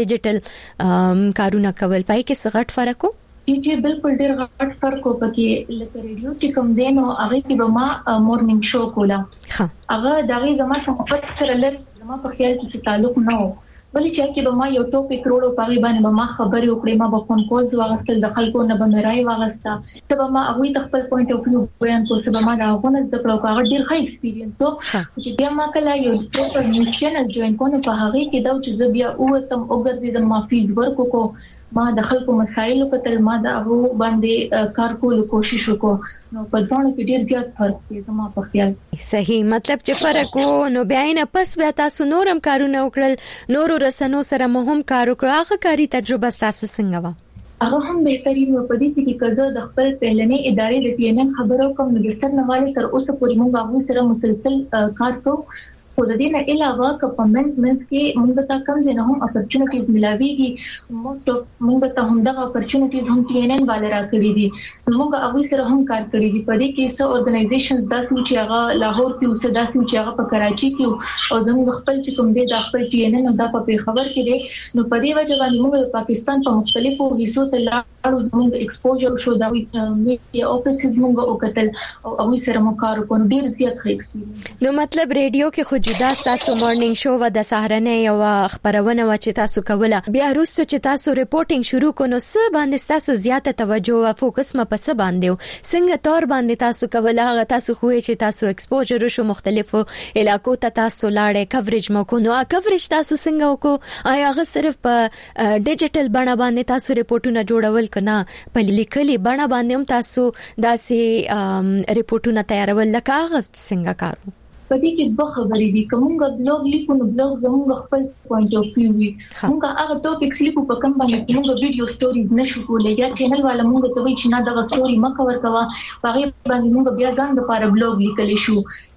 ډیجیټل کارونه کول پای کې څه غټ فرق وو چې بالکل ډېر غټ فرق وکړي لکه ریډیو چې کوم دی نو هغه کې به ما مورنینګ شو کولا هغه دغه زما صحافت سره لري زما په خیال کې تعلق نه و بلې چې کې به ما یو ټاپک روړو پغې باندې به ما خبرې وکړې ما به فون کولز واغستل د خلکو نه به مې راي واغستا سبا ما هغه د خپل پوینټ اف ویو بیان کو سبا ما دا غونس د پروګرام ډېر ښه ایکسپیرینس وو چې بیا ما کله یو ټاپک نیوز چینل جوائن کوم په هغه کې دا چې زه بیا اوتم وګرځیدم ما فیلډ ورک کو ما د خلکو مسایل کتل ما د هغه باندې کار کول کوشش وکړو نو په ځان کې ډیر زیات فرق دی زما په خیال صحیح مطلب چې فرق وو نو بیا نه پس بیا تاسو نورم کارونه وکړل نورو رسنو سره مهم کار وکړ هغه کاری تجربه تاسو څنګه و هغه هم بهترین په دې کې کزه د خپل پهلنې ادارې د ټي ان ان خبرو کوم د سرنواله تر اوسه پورې موږ هغه سره مسلسل کار کوو خو د دې نه علاوه کمنټ منس کې موږ ته کم ځنه هم اپورچونټیز ملاويږي موست اف موږ ته هم د اپورچونټیز هم ټي ان ان والے راکړي دي موږ هغه سره هم کار کړی دي په دې کې څو اورګنایزیشنز داسې چې هغه لاهور کې اوسه داسې چې هغه په کراچي کې او زموږ خپل چې کوم دي د خپل ټي ان ان د په خبر کې دي نو په دې وجه باندې موږ د پاکستان په مختلفو حصو ته لاړو زموږ ایکسپوژر شو دا میډیا افیسز موږ وکړل او هغه سره مو کار وکړ ډیر زیات ښه ایکسپیرینس نو مطلب ریډیو کې خو جدا تاسو مورنینګ شو و د سهارنې او خبرونه و چې تاسو کوله بیا وروسته چې تاسو ریپورتینګ شروع کونو څه باندې تاسو زیاته توجه او فوکس م په څه باندې څنګه تور باندې تاسو کوله هغه تاسو خو چې تاسو ایکسپوژر شو مختلفو علاقو ته تاسو لاړې کوریج مو کو نو کوریج تاسو څنګه وکړو آیا هغه صرف په ډیجیټل بڼه باندې تاسو ریپورتونه جوړول کنه په لیکلي بڼه باندې هم تاسو داسې ریپورتونه تیارول لکه هغه څنګه کارو په دې کې دوه خبرې دي کومه بلاګ لیکو نو بلاګ زموږ خپل پوینټ اف ویو وي موږ هغه ټاپکس لیکو په کوم باندې موږ ویډیو سټوریز نشو کولای یا چینل والا موږ ته وایي چې نه دا سټوري مکه ورکوا هغه باندې موږ بیا ځان د لپاره بلاګ لیکل شو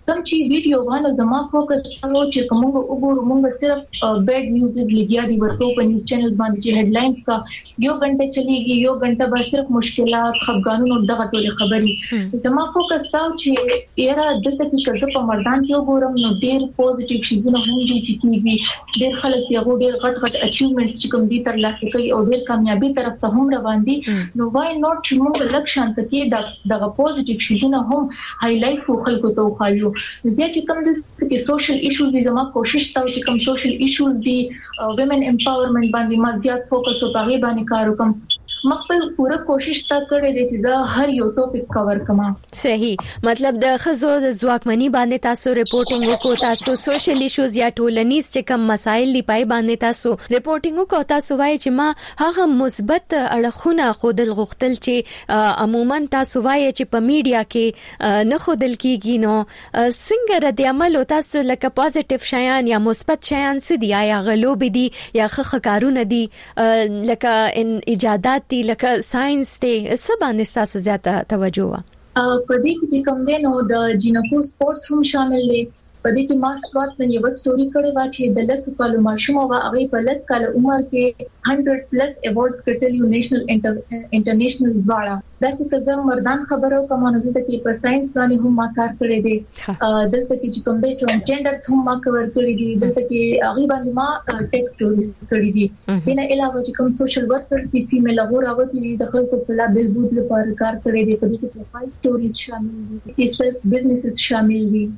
کوم چې ویډیو باندې زما فوکس شاو چې کومه وګورو موږ صرف بیډ نیوزز لګیا دي ورته په نیوز چینل باندې چې هډلاینز کا یو غنټه چلیږي یو غنټه به صرف مشکلات خفګانونو دغه ټول خبري زما فوکس تاو چې یاره دلته کې کزه په مردان کې وګورم نو ډیر پوزټیو شیونه هم دي چې کیږي ډیر خلک یو ډیر غټ غټ اچیومنټس چې کوم دي تر لاسه کوي او ډیر کامیابی طرف ته هم روان دي نو وای نوٹ چې موږ لکشان ته کې دغه پوزټیو شیونه هم هایلایټ کو خلکو ته وخایو بیا چې کوم د سوشل ایشوز دي زما کوشش تاو چې کوم سوشل ایشوز دي ویمن امپاورمنت باندې ما زیات فوکس او پاغي باندې کار وکم مخفل پوره کوشش تا کړې دي چې دا هر یو ټاپک کور کما صحیح مطلب د خزو د ځواکمنۍ باندې تاسو ریپورټینګ وکړو تاسو سوشل ایشوز یا ټولنیز چې کوم مسایل دی پای باندې تاسو ریپورټینګ وکړو تاسو وایي چې ما هغه مثبت اړخونه خودل غختل چې عموما تاسو وایي چې په میډیا کې نه خودل کیږي نو څنګه رد عمل تاسو لکه پوزټیو شیان یا مثبت شیان سدي یا غلوب دي یا خخ کارونه دي لکه ان ایجادات دي لکه ساينس ته سبانه تاسو زیاته توجه وا په دې کې کوم دي نو د جینکو سپورتس هم شامل دي په دې کې ما سوات نه یو سټوري کړې و چې د لس کالو ماشوم او هغه په لس کال عمر کې هندرد پلس ایوارډز ګټلي نېشنل انټرنیشنل واړه دا څه د مردان خبرو کومه ته کې په ساينس باندې هم ما کار کړی دی دلته کې چې کوم دی ټرانسجنډرز هم ما کور کړی دي دلته کې هغه باندې ما ټیکسټ کړی دي دنه علاوه چې کوم سوشل ورکرز دي فیمیل هغه راوتی د خلکو په لا بهبود لپاره کار کړی دی په دې کې پروفایل سټوري شامل دي سیلف بزنس شامل دي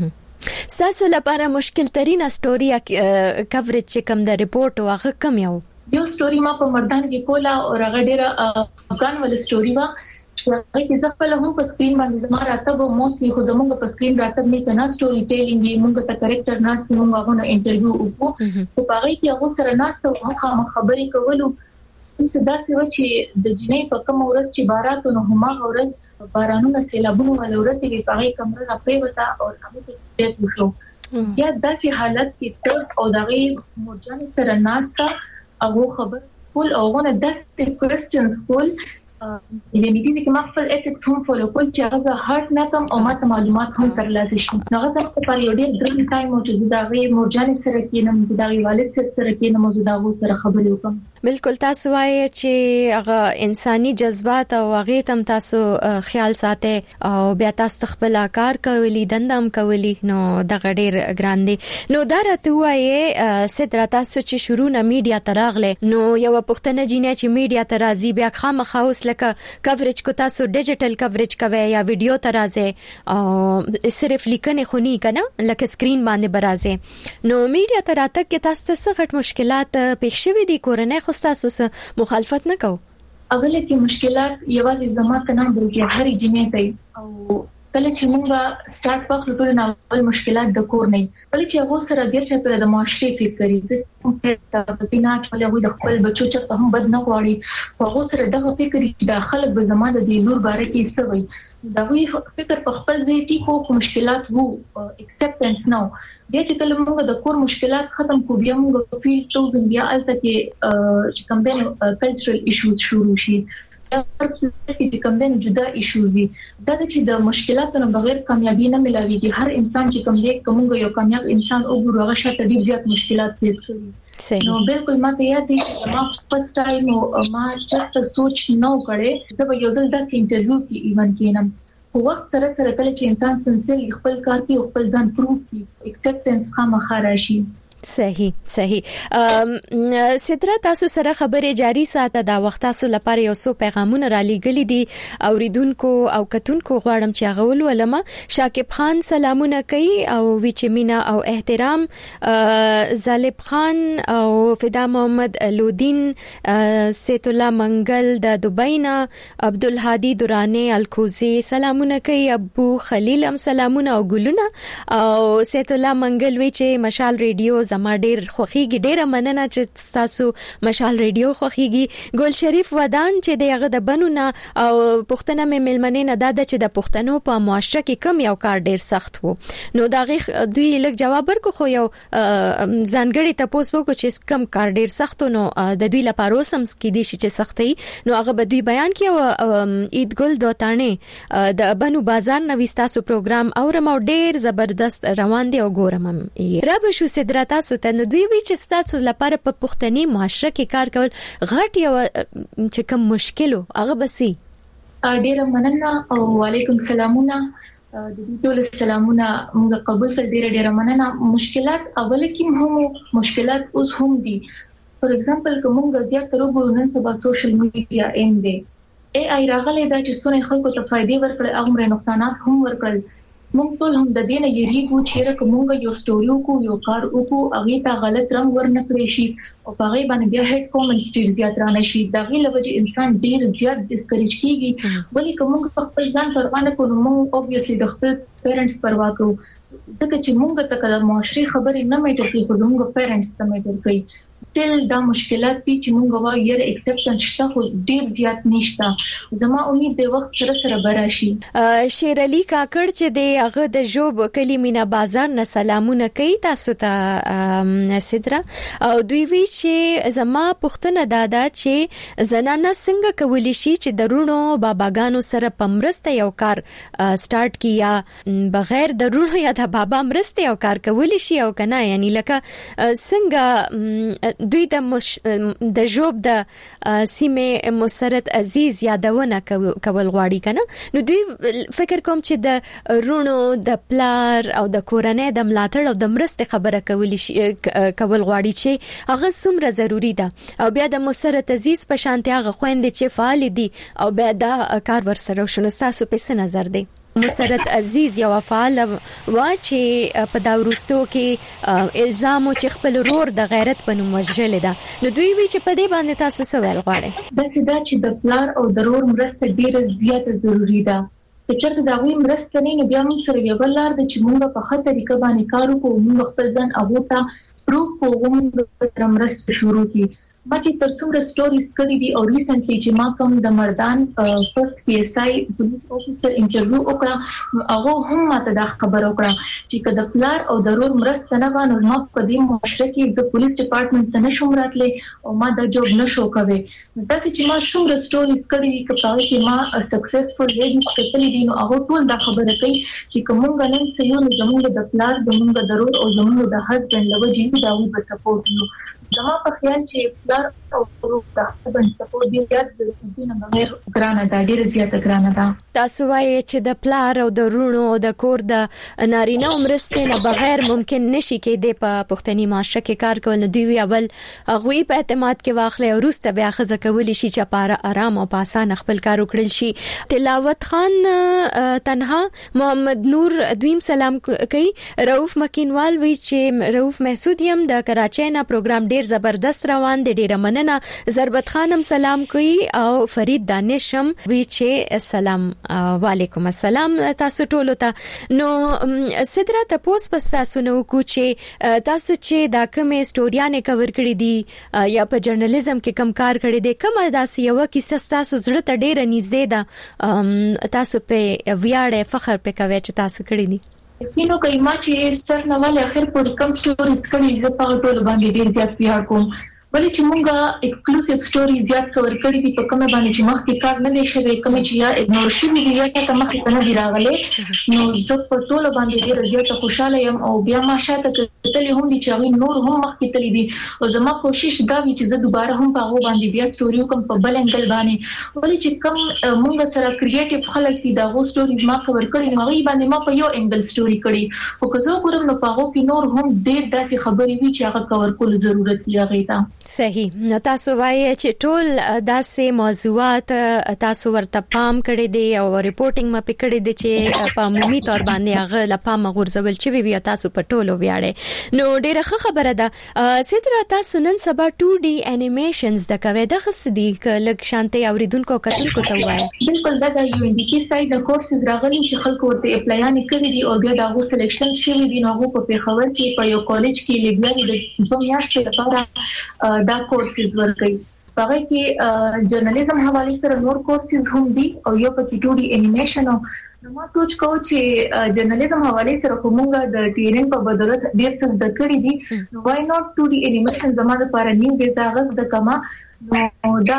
ساسو لپاره مشکل ترين سټوري کوریج چې کوم د ریپورت واغه کم یو یو سټوري ما په مردان کې کولا او هغه ډیره افغان ول سټوري وا هغه کې ځکه هم په سکرین باندې زما راته وو موستلی خو زموږ په سکرین راته نه کنا سټوري ټیلینګ موږ ته کریکټر ناس موږ هغه انټرویو وکړو په هغه کې هغه سره ناس ته هغه خبرې کولو څه داسې و چې د جنې په کوم ورځ چې بارات نو هم هغه ورځ بارانونه سیلابونه ول ورځ کې په هغه کمره را پریوتا او هغه ته ډېر وشو یا داسې حالت کې ټول او دغه مرجان سره ناس ته هغه خبر کول او غو نه داسې کوېسچنز کول یعنی دې چې ما خپل اټیکس هم فالو کول چې هغه هارت نه کم او ماته معلومات هم ترلاسه شي نو هغه څنګه په یو ډېر ډریم ټایم او چې دا غي مرجان سره کېنم دا غي والد سره کېنم او دا غو سره خبرې وکم بالکل تاسو وایي چې هغه انساني جذبات او هغه تم تاسو خیال ساتي او بیا تاسو خپل کار کوي دندام کوي نو دا ډېر ګران دي نو دا راته وایي ستر تاسو چې شروع نه میډیا تراغله نو یو پښتنه جینه چې میډیا ترازی بیا خامخاوس لکه کوریج کو تاسو ډیجیټل کوریج کوي یا ویډیو ترازه او صرف لیکنه خونی کنه لکه سکرین باندې برازه نو میډیا تراته کې تاسو څه غټ مشکلات پېښ شوي دي کورنۍ خو تاسو مخالفت نه کوو اوله کې مشکلات یوازې زماته نه بلکې هر جنې ته او کله چې موږ سٹارټ وکړو ټول نه مشکلات د کور نه بلکې چې هغه سره ډیر څه پر د معاشري فکر کوي چې په دې نه چې هغه د خپل بچو چې هم بد نه غواړي هغه سره دغه فکر چې د خلک به زماده د لور باره کې څه وي دا وی فکر په خپل ځای ټیکو مشکلات وو اکسپټنس نو بیا چې کله موږ د کور مشکلات ختم کو بیا موږ فیل ټو بیا الته کې چې کوم د کلچرل ایشوز شروع شي چې کوم د جدا ایشوز دي دا چې د مشکلاتونو بغیر کامیابی نه ملاويږي هر انسان چې کوم دی کومه یو کامیاب انسان وګورو هغه شته ډیر زیات مشکلات فیس کوي نو بالکل ما ته یاد دي چې ما فرست ټایم ما چې سوچ نو کړي دا یو ځل د انټرویو کې ایون کینم په وخت سره سره کله چې انسان سنسل خپل کار کوي خپل ځان پروف کوي اکسپټنس خامخا راشي صحیح صحیح ستره تاسو سره خبره جاری ساته دا وخت تاسو لپاره یو څو پیغامونه را لېګلې دي اوریدونکو او کتونکو غواړم چې هغه ولولم شاکب خان سلامونه کوي او وچ مینا او احترام زالب خان او فدا محمد لودین سیت الله منګل د دوبینا عبدالهادي دورانه الکوزي سلامونه کوي ابو خلیل هم سلامونه او ګلونه او سیت الله منګل وی چې مشال ریډیو زما ډیر خوخيږي ډیره مننه چې تاسو مشال ریډیو خوخيږي ګل شریف ودان چې دغه د بنونه او پښتنه مې ملمنې نه داده چې د پښتنو په معاشره کې کم یو کار ډیر سخت وو نو دا غي دوی لږ جواب ورکو خو یو ځانګړي تاسو وکړو چې کم کار ډیر سخت نو د دوی لپاره اوسم کې دي چې سختي نو هغه به دوی بیان کړي عید ګل دوتانه د بنو بازار نو تاسو پروګرام اورم او ډیر زبردست روان دي او ګورم رب شو صدرتا ست نو دوی وی چې تاسو لپاره په پښتني معاشره کې کار کول غټ یو چې کوم مشکل هغه بسي ډیر مننه او وعلیکم سلامونه د دې ټول سلامونه موږ قبول کړ ډیر ډیر مننه مشکلات اول کې هم مشکلات اوس هم دي فور ایگزامپل کومه زیات تر وګورئ په سوشل میډیا ایم دی ای آی راغلی دا چې څونه خلکو ته فائدې ورکړي او مر نقصانات هم ورکړي موږ ټول هم د دې نه یریږو چې کومه یو سټوری کو یو کار وکړو هغه ته غلط رنګ ورنکړي شي او هغه باندې بیا هډ کومنټس ډیر زیات رانه شي دا غي لوي انسان ډیر زیات ډیسکریج کیږي ولی کوم خپل ځان پروانه کوو موږ اوبویسلی د خپل پیرنټس پروا کوو ځکه چې موږ ته کله معاشري خبرې نه میټر کوي خو زموږ پیرنټس ته میټر کوي تل دا مشکلات دي چې موږ وایو یره ایکسپټنس شته خو ډیر زیات نشته زما امید د وخت سره سره براشي شیر علي کاکړ چې د هغه د جوب کلی مینا بازار نه سلامونه کوي تاسو ته صدرا او دوی وی چې زما پښتنه دادا چې زنانه څنګه کولی شي چې درونو باباګانو سره پمرسته یو کار سٹارټ کیا بغیر درونو یا د بابا مرسته یو کار کولی شي او کنه یعنی لکه څنګه دوی د مش... د جوب د سیمه مسرت عزیز یادونه کول غواړي کنه نو دوی فکر کوم چې د رونو د پلار او د کورنۍ د ملاتړ او د مرسته خبره کول شي کول غواړي چې هغه څومره ضروری ده او بیا د مسرت عزیز په شانتي هغه خويندې چې فعال دي او بیا دا کار ورسره شنو تاسو په څه نظر دی مسرت عزیز یو فعال وا چې په دا ورستو کې الزام او چې خپل رور د غیرت په نوم وژل ده نو دوی وی چې په دې باندې تاسو څه ویل غواړئ د سیدا چې د پلار او د رور مرسته ډیره زیاته ضروری ده چې چېرته دا وی مرسته نه نو بیا موږ سره یو لار د چې موږ په خطر طریقه باندې کار وکړو موږ خپل ځان هغه ته پروف کوو موږ سره مرسته شروع کړو ما چې تر څومره سټوریز کړې دي او ریسنټلی چې ما کوم د مردان فرست پی اس آی پولیس افیسر انټرویو وکړ هغه هم ماته دا خبر وکړه چې کله پلار او ضرور مرسته نه وانه نو په دې معاشره کې د پولیس ډپارټمنټ ته نشم راتلی او ما دا جوب نشو کوي دا چې ما څومره سټوریز کړې دي کله چې ما سکسسفل لیډ کتلې دي نو هغه ټول دا خبره کوي چې کومه نن سيو نو زموږ د پلار زموږ د ضرور او زموږ د هسبند لوجې دا وي په سپورټ نو زما په خیال چې پلار او ورور د هسبند سپورټ دی زیات ضروري نه بغیر ګرانه دا ډیره زیاته ګرانه ده تاسو وایي چې د پلار او د رونو او د کور د نارینه عمرسته نه بغیر ممکن نشي کې د په پښتني معاشره کې کار کول دوی اول غوي په اعتماد کې واخلي او روسته بیا خزه کولی شي چې پاره آرام او په اسانه خپل کار وکړل شي تلاوت خان تنها محمد نور دویم سلام کوي رؤف مکینوال وی چې رؤف محسود یم د کراچۍ نه پروګرام ډیر زبردست روان دی ډیره مننه ضربت خانم سلام کوي او فرید دانشم وی چې سلام وعلیکم السلام تاسو ټول ته نو صدرا تاسو پس تاسو نو کو چې تاسو چې دا کومه سټوریانه کور کړې دي یا په جرنالیزم کې کم کار کړی دی کومه داسې یو کیسه تاسو زړه ته ډیره نږدې ده تاسو په ویاړ فخر په کوي چې تاسو کړی دي کینو کوي ما چې سر نه ولې اخر پر کم سټوریز کړي زه په ټول باندې ډیر زیات پیار کوم ولې چې مونږه ایکسکلوسیو سټوري زیات کور کړی دي په کومه باندې چې مخکې کار نه دی شوی کوم چې یا اګنور شوی دی یا ته مخکې نه دی راغلی نو زه په ټول باندې ډیر زیات خوشاله یم او بیا ما شاته کتلې هم دي چې نور هم مخکې تللی دي او زما کوشش دا وی چې زه دوباره هم په هغه باندې بیا سټوري کوم په بل انګل باندې ولې چې کوم مونږ سره کریټیو خلک دي دا غو سټوریز ما کور کړی نو هغه باندې ما په یو انګل سټوري کړی او که زه ګورم نو په هغه کې نور هم ډیر داسې خبرې وی چې هغه کور کول ضرورت لري هغه ته صحیح. نو تاسو وایي چې ټول داسې موضوعات تاسو ورته پام کړی دی او ریپورټینګ ما پکړی دی چې په عمومي تور باندې هغه لپام غورځول چې وی تاسو په ټولو ویاړې. نو ډیره ښه خبره ده. سیدرا تاسو نن سبا ټو ډي انیمیشنز د کوي د خصدي لک شانتي اوریدونکو کتونکو ته وایي. بالکل دا د یو ان ډي کې سایت د کورسز راغلي چې خلکو ورته اپلایان کړی دي او بیا دا غو سلیکشن شوی دي نو هغه په پیښور کې په یو کالج کې لګیاري د دوه میاشتې لپاره دا کورسز ورکړي. هغه کې جرنالیزم حواله سره نور کورسز هم دي او یو پکې ټو ډي انیمیشن او نو ما سوچ کوم چې جرنالیزم حواله سره کومه د ټی ان ان په بدولت ډیر څه د کړی دي نو وای ناٹ ټو ډي انیمیشن زموږ لپاره نیو بیزاغس د کما نو دا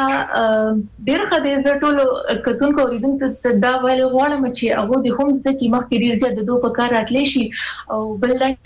ډیر خدای ز ټول کتونکو اوریدونکو دا ویل غواړم چې هغه د هم څه کې مخکې ډیر زیات د دوه په کار راتلی شي او بل دا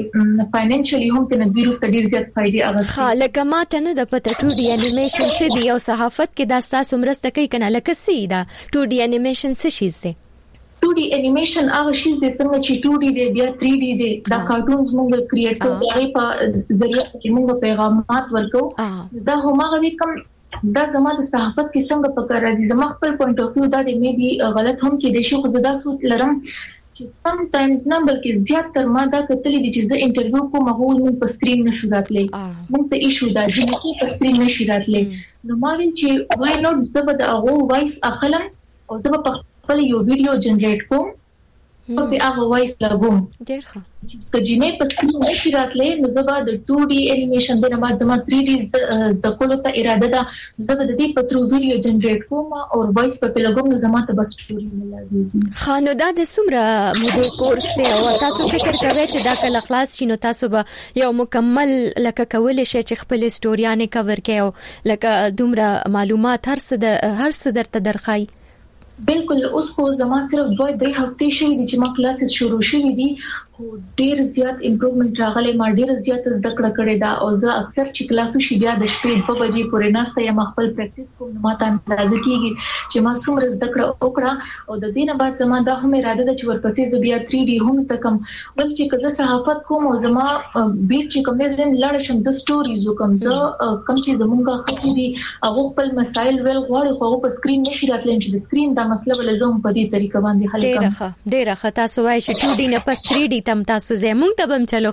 چې فاینانشلی هم ته د ویروس ډیر زیات فائدې اغوي. ها لکه ماته نه د پته ټو ډي انیمیشن څه دی او صحافت کې دا تاسو مرسته کوي کنه لکه څه دا ټو ډي انیمیشن څه شي دی؟ ټو ډي انیمیشن هغه شی د څنګه چې ټو ډي دی بیا تھری ډي دی دا کارټونز موږ کریټ کوو هغه په ذریعہ کې موږ پیغامات ورکو دا هم هغه کوم دا زما د صحافت کې څنګه په کار راځي زما خپل پوینټ اف ویو دا د مې بي غلط هم کې د شي خو زدا سوچ لرم چې سم ټایمز نه بلکې زیات تر ما دا کتلې دي چې زه انټرویو کوم هغه موږ په سکرین نشو راتلی موږ ته ایشو دا چې په سکرین نشي راتلی نو ما ویل چې وای نوټ زبر د هغه وایس اخلم او زه په خپل یو ویډیو جنریټ کوم په هغه وایس لګوم ډیر ښه کجینه په سکرین نشي راتلی نو زه به د ټو ډي انیمیشن د نه بعد زما تھری ډي د کولو ته اراده ده زه به د دې په ترو ویډیو جنریټ کوم او وایس په لګوم نو زما ته بس سټوري ملایږي. خانو دا د سمره موده کورس ته او تاسو فکر کوئ چې دا کله خلاص شي نو تاسو به یو مکمل لکه کول شي چې خپل سټوریانه کور کړئ او لکه دومره معلومات هر څه د هر څه درته درخای؟ بالکل اوس خو زما صرف دوه درې هفتې شوې دي چې ما کلاسز شروع شوې دي خو ډیر زیات امپروومنت راغلی ما ډیر زیات زده کړه کړې ده او زه اکثر چې کلاسز شي بیا د شپې په بجې پورې ناسته یم خپل پریکټیس کوم نو ماته اندازه کیږي چې ما څومره زده کړه وکړه او د دې نه بعد زما دا هم اراده ده چې ورپسې زه بیا تھری ډي هم زده کوم ول چې کله صحافت کوم او زما بیت چې کوم دې زم لاړ شم د سټوریز کوم زه کوم چې زمونږه خپل دي هغه خپل مسایل ول غواړي خو په سکرین نشي راتللی چې د سکرین دا مسله ولزم په دې طریقه باندې حل کوم. ډیره ښه ډیره ښه تاسو وایي چې ټو ډي نه پس تھری ډي تم تاسو زمونږ ته بم چلو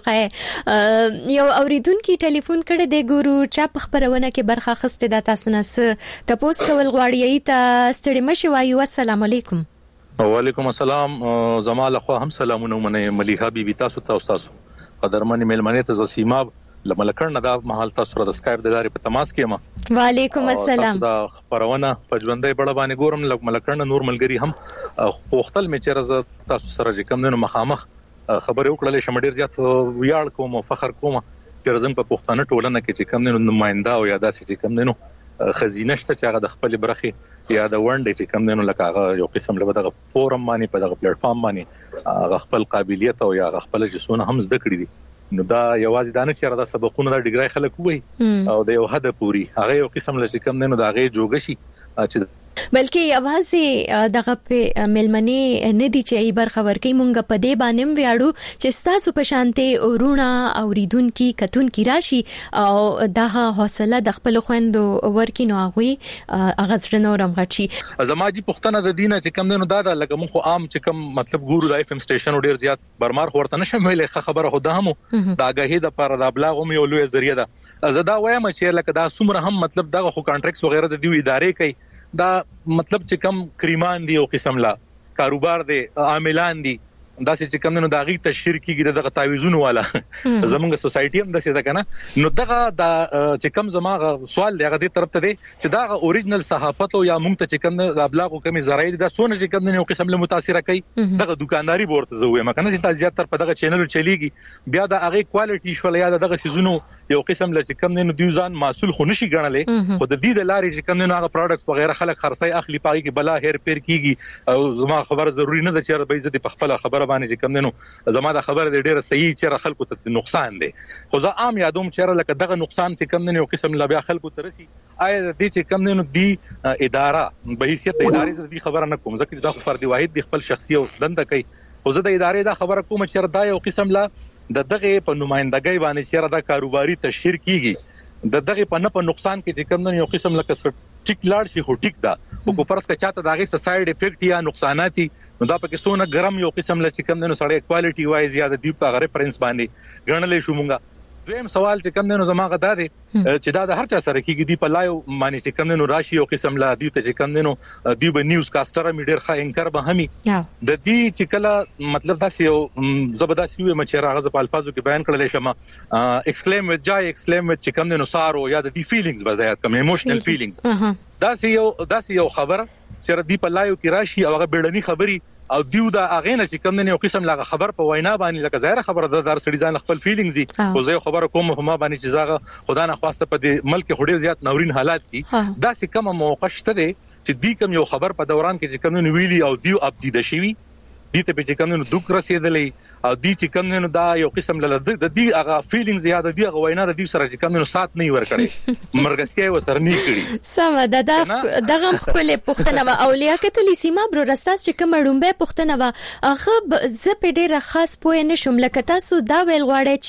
خای یو اوریدونکو ټلیفون کړه د ګورو چا په خبرونه کې برخه خسته د تاسو نه څه تاسو کول غواړی ته ستړي مشي وایو السلام علیکم. وعلیکم السلام زمال خو هم سلامونه منه ملیحه بیبي تاسو ته تاسو قدرمن ملمنه ته زسیماب لملکړه دا محل تاسو سره د اسکایپ د لارې په تماس کې ما وعلیکم السلام دا خبرونه په ژوندۍ بڑا باندې ګورم لملکړه نور ملګری هم خوختل مې چیرې تاسو سره چې کم نه مخامخ خبرې وکړلې شم ډیر زیات ویاړ کوم او فخر کوم چې زم په پښتانه ټولنه کې چې کم نه نماینده او یا داسې چې کم نه خزینه شته چې هغه د خپل برخه یا د ونډې چې کم نه لکه هغه یو قسم له دغه فورم باندې په دغه پلیټ فارم باندې هغه خپل قابلیت او یا خپل جسونه هم زده کړی دي نو دا یوازې دانه چې دا سبقونه د ډیګری خلک وای او د یو حد پوری هغه یو قسم له چې کم نه دا هغه جوګ شي چې بلکې یوازې دغه په ملمنې نه دي چې ای برخه ورکې مونږ په دې باندې ویاړو چې تاسو په شانته ورونه اوریدونکو کتونکو راشي او دغه حوصله د خپل خويندو ورکینو هغه هغه زرنورم غټي زماجی پښتنه د دینه چې کم نه دا دا لکه مونږ عام چې کم مطلب ګورو د اف ام سټیشن ډیر زیات برمار ورته نشم ویلې خبره خو ده هم دا غهې د پر د ابلاغ هم یو لوی ذریعہ ده زدا وایم چې لکه دا څومره هم مطلب دغه خو کانټریکټس وغیرہ د دیو ادارې کوي دا مطلب چې کم کریمان دی او قسم لا کاروبار دی عاملان دي دا چې کوم نو داغي تشهیر کیږي دغه تعویذونه والا زمونږ سوسايټي هم دسه ده کنه نو دغه د چې کوم زماغه سوال دی هغه دې طرف ته دی چې دا اوریجنل صحافت او یا مونږ ته چې کوم د ابلاغ او کمی زراعي دا سونه چې کوم نو قسم له متاثر کوي دغه دکانداري ورته زوې مکنه چې تاسو زیات تر په دغه چینل چلیږي بیا د هغه کوالټي شول یا دغه سيزونو یو قسم له چې کوم نو دیوزان مسول خو نشي ګڼلې خو د دې د لارې چې کوم نو هغه پروډکټس وغیرہ خلک خرڅي اخلي پاږي کې بلا هیر پیر کیږي او زما خبر ضروری نه ده چې به عزت په خپل خبره باندې کم نه نو زما د خبره ډیره صحیح چې خلکو ته نقصان دی خو زه عام یادوم چې لکه دغه نقصان چې کم نه یو قسم لا بیا خلکو ته رسی آیا د دې چې کم نه نو دی اداره به حیثیت د ادارې زه دې خبره نه کوم ځکه چې دا فرد واحد د خپل شخصي او دنده کوي خو زه د ادارې دا خبره کوم چې دا یو قسم لا د دغه په نمائندګۍ باندې چې دا کاروباري تشهیر کیږي د دغه په نه په نقصان کې چې کوم نه یو قسم لکه ټیک لاړ شي خو ټیک دا او کو پرس کا چاته دغه ساید افیکټ یا نقصاناتي نو دا پکې سونه ګرم یو قسم لکه کوم نه سړی کوالټي وایز یا د دی په ریفرنس باندې ګڼلې شو مونږه. دویم سوال چې کوم نه زما غدا دي چې دا د هر چا سره کېږي دی په لایو باندې چې کوم نه راشي یو قسم لا دی ته چې کوم نه دی به نیوز کاستر میډر ښه انکر به همي د دې چې کله مطلب دا یو زبردست یو مچ راغزه په الفاظو کې بیان کړل شمه ایکسکلیم وذ جای ایکسکلیم وذ چې کوم نه سارو یا د دی فیلینګز بزایات کوم ایموشنل فیلینګز دا یو دا یو خبر چې دی په لایو کې راشي او هغه بیړنی خبري او دیو دا اغه نه چې کوم نه یو قسم لا خبر په وینا باندې لکه ظاهر خبره ده در سړي ځان خپل فیلینګز دي او زه خبره کوم په ما باندې چې زاغه خدا نه خواسته په دې ملک هډیر زیات نورین حالات دي دا چې کوم موقع شته دي چې دی کوم یو خبر په دوران کې چې کوم نه ویلي او دیو اپډیټ شي دي ته چې کوم نه دوک رسیدلې او دي چې کوم نه دا یو قسم له د دې هغه فیلینګز یا د دې هغه وینا د دې سره چې کوم نه سات نه ور کړي مرګسکي و سر نه کړي سم دا دغه خپل پښتنه اولیا کتلی سیما برو رستاس چې کوم ډومبه پښتنه وا اخه ز په ډیره خاص پوه نه شم لکه تاسو دا ویل غواړی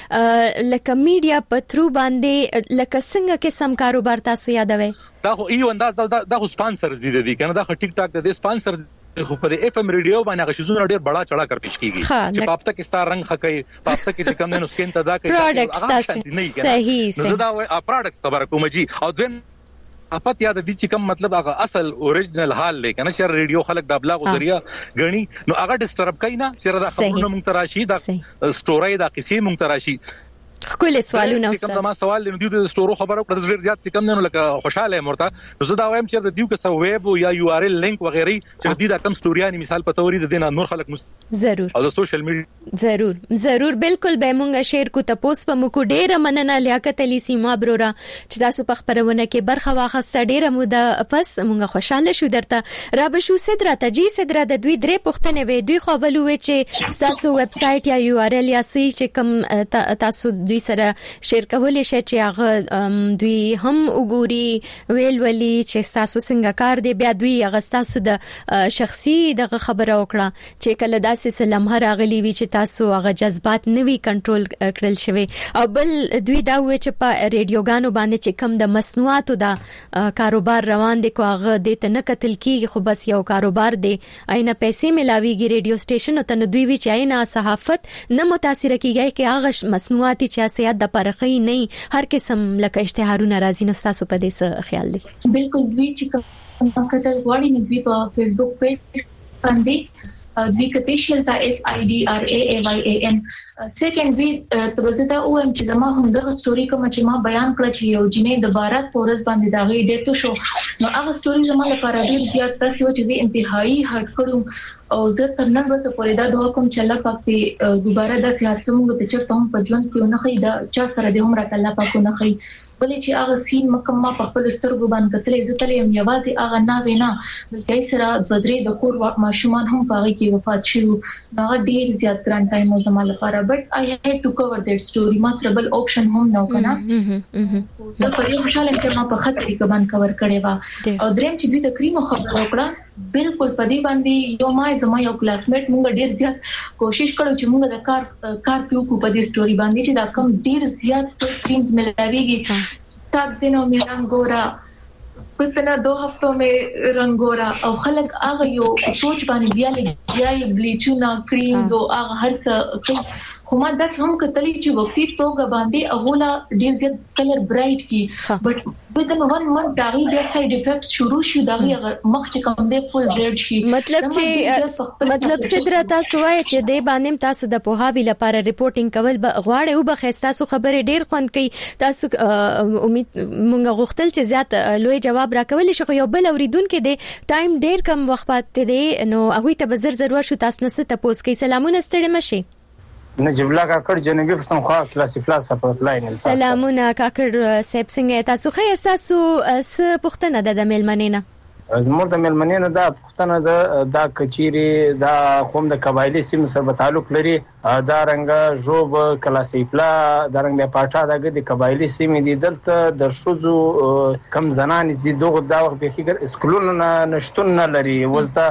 چې لکه میډیا په ترو باندې لکه څنګه کې سم کاروبار تاسو یادوي دا خو یو انداز دا د سپانسرز دي دي کنه دا خو ټیک ټاک د سپانسر خو په اف ام ریډیو باندې غشزونه ډیر بڑا چړا کر پیش کیږي چې پاپته کې ستار رنگ خکې پاپته کې کم نه سکین ته دا کوي پروډکټس صحیح صحیح زه دا پروډکټس خبره کوم جی او ځین اپات یاد دي چې کوم مطلب هغه اصل اوریجنل حال لیکنه چې ریډیو خلک د ابلاغ ذریعہ غني نو هغه ډیسټرب کینا چې دا خبرونه مونږ تراشي دا سټوري دا قصې مونږ تراشي خپل سوالونه استاد کوم سوال لنو د سټورو خبرو پر ډیر زیات کم نه لکه خوشاله مرته زه دا وایم چې د دیو کې سو ویب یا یو ار ال لینک وغیرہ چې د دې کم سټوریانی مثال په توري د دینه نور خلک ضرور او د سوشل میډیا ضرور ضرور بالکل به مونږه شیر کو تاسو په مکو ډیره مننه لیاقت علي سیما برورا چې تاسو په خبرونه کې برخه واخسته ډیره موده پس مونږه خوشاله شو درته را به شو صدرا تجي صدرا د دوی درې پښتنه وې دوی خو ولوي چې تاسو ویب سټ یا یو ار ال یا سي چې کوم تاسو دوی سره شیر کولای شي چې هغه دوی هم وګوري ویل ولي چې تاسو څنګه کار دی بیا دوی هغه تاسو د شخصي دغه خبره وکړه چې کله داسې سلام راغلی وي چې تاسو هغه جذبات نوي کنټرول کړل شوی او بل دوی دا وایي چې په ریډیوګانو باندې چې کم د مصنوعاتو د کاروبار روان دي کو هغه د تنه قتل کیږي خو بس یو کاروبار دی اينه پیسې ملاويږي ریډیو سټیشن ته نو دوی وی چې اينه صحافت نه متاثر کیږي چې هغه مصنوعاتي چې سیاست د پرخي نه هر قسم لکه اشتهارونه راځي نو تاسو په دې څه خیال دی بالکل دوی چې کوم کتل غواړي نو دوی په فیسبوک پیج باندې دوی کتیشل تا اس ای ډی ار ای ای وای ای ان سیکنډ وی ترزدا او ام چې زما هم دغه ستوري کوم چې ما بیان کړ چې یو جنې د بارات فورس باندې دا غي ډیټو شو نو هغه ستوري زما لپاره ډیر زیات تاسو چې انتهایی هټ کړو او زه تر نن ورځې پورې دا دوه کوم چې الله پاک په دوباره د سیاست څنګه په چرته هم په ژوند کې نه خي دا چا سره د عمر الله پاک نه خي ولې چې هغه سین مکمه په خپل سترګو باندې کتلې زه تلې یم یوازې هغه نه وینا بلکې سره د درې د کور واک ماشومان هم پاره کې وفات شوه دا ډیر زیات ګران ټایم زما لپاره بټ آی هیډ ټو کور دیٹ سټوري ما تر بل آپشن هم نو کنه دا په یو شاله چې ما په خطر کې باندې کور کړي وا او دریم چې دوی د کریم خبر وکړه بالکل په دې باندې یو ما زما یو کلاسمیټ مونږ ډیر زیات کوشش کړو چې مونږ د کار کار پیو کو په دې سټوري باندې چې دا کم ډیر زیات ټیمز ملويږي सात दिनों में रंगोरा पितना दो हफ्तों में रंगोरा और खलक आ गई हो सोच पानी बिया ले बिया ये ब्लीचुना क्रीम्स और आ हर सा خو داس هم کتلی چې وختي توګه باندې اغولا ډیر زیات کلر برایټ کی بټ within one month داغي د ساید افیکټس شروع شي داغي مخ چې کوم دی فول ریډ شي مطلب چې مطلب صدر تاسو وایي چې د باندې تاسو د پوهاوی لپاره ریپورتینګ کول غواړي او بخښ تاسو خبره ډیر خوند کوي تاسو امید مونږ غوښتل چې زیات لوی جواب راکول شي خو یو بل اوریدونکو دی ټایم ډیر کم وخت پاتې دی نو هغه ته بزر ضرورت شو تاسو نه ست تاسو کوي سلامونه ستړي مشي نجیب الله کاکړ جنوبي پښتونخوا کلاسي پلاس سپورټ لاین سلامونه کاکړ سیب څنګه تاسو خې تاسو س پښتنه د ملمنینه زموږ د ملمنینه دا پښتنه د دا کچيري دا قوم د قبایلی سیمه سره تعلق لري دا رنګ جوب کلاسي پلا دا رنګ د پاټا د قبایلی سیمه دي دلته د شوزو کم زنان دي دغه دا وخت به کېږي اسکولونه نشټون نه لري ولته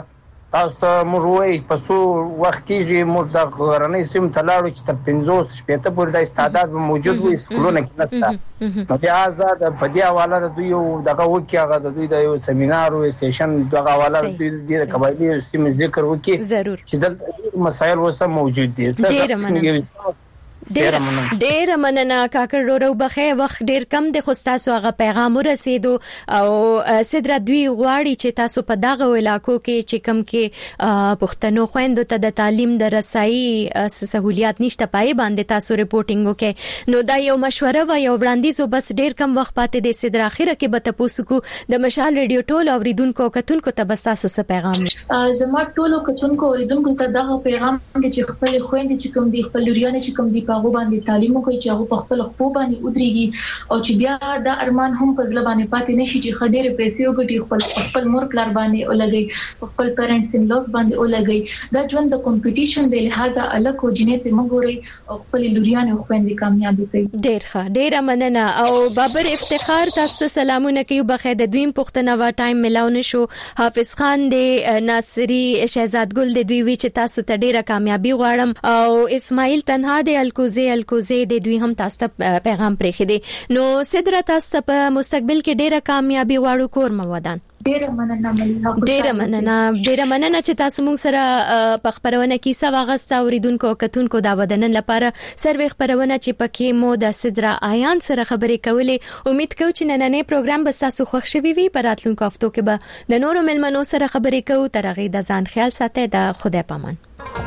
تاسو ته موږ وایي په څو وخت کېږي موږ د غرنۍ سیمو ته لاړو چې تر پنځوس شپېته پورې د استعداد موجود وي سکولونه کې نشته نو بیا آزاد په دې حواله د دوی دغه وکي هغه د دوی د یو سیمینار او سیشن دغه حواله د دوی د قبایلی سیمې ذکر وکي چې د مسایل وسه موجود دي څه ډیر ډیر مننه کاکړ ورو بخې وخت ډیر کم د خوستاسو هغه پیغام ورسېدو او صدر دوی غواړي چې تاسو په دغه علاقو کې چې کم کې پښتنو خويندو ته د تعلیم د رسایي سہولیات نشته پای باندې تاسو ریپورتینګ وکې نو دا یو مشوره و یو وړاندیز بس ډیر کم وخت پاتې د صدر اخره کې به تاسو کو د مشال ریډیو ټول اوریدونکو کتونکو ته بس تاسو څه پیغام زما ټولو کتونکو اوریدونکو ته دغه پیغام چې خپل خويندې چې کوم دي خپل لوريانه چې کوم دي هغه باندې تعلیم کوي چې هغه په خپل خپل باندې ودرېږي او چې بیا د ارمان هم په ځل باندې پاتې نشي چې خډېر پیسې وګټي خپل خپل مور پلار باندې ولګي خپل پیرنټس ان لوز باندې ولګي دا ژوند د کمپټیشن د لحاظه الګ او جنې ته مګوري او خپل لوريان او خويندې کامیابی کوي ډېر ښه ډېر مننه او بابر افتخار تاسو ته سلامونه کوي بخې د دویم پښتنه وا ټایم ملاونه شو حافظ خان د ناصری شهزاد ګل د دوی وی چې تاسو ته ډېره کامیابی غواړم او اسماعیل تنها د الکوزي الکوزي د دوی هم تاسو ته پیغام پرېخي دي نو صدر تاسو ته په مستقبل کې ډېره کامیابی غواړو کور مودان ډېر مننه مليها ډېر مننه ډېر مننه چې تاسو موږ سره په خبرونه کې سوا غستا اوریدونکو کتونکو دا ودنن لپاره سروي خبرونه چې پکې مو د صدر آیان سره خبرې کولې امید کوم چې نننې پروګرام به تاسو خوښ شوي وي په راتلونکو هفتو کې به د نورو ملمنو سره خبرې کوو تر هغه د ځان خیال ساتئ د خدای پامان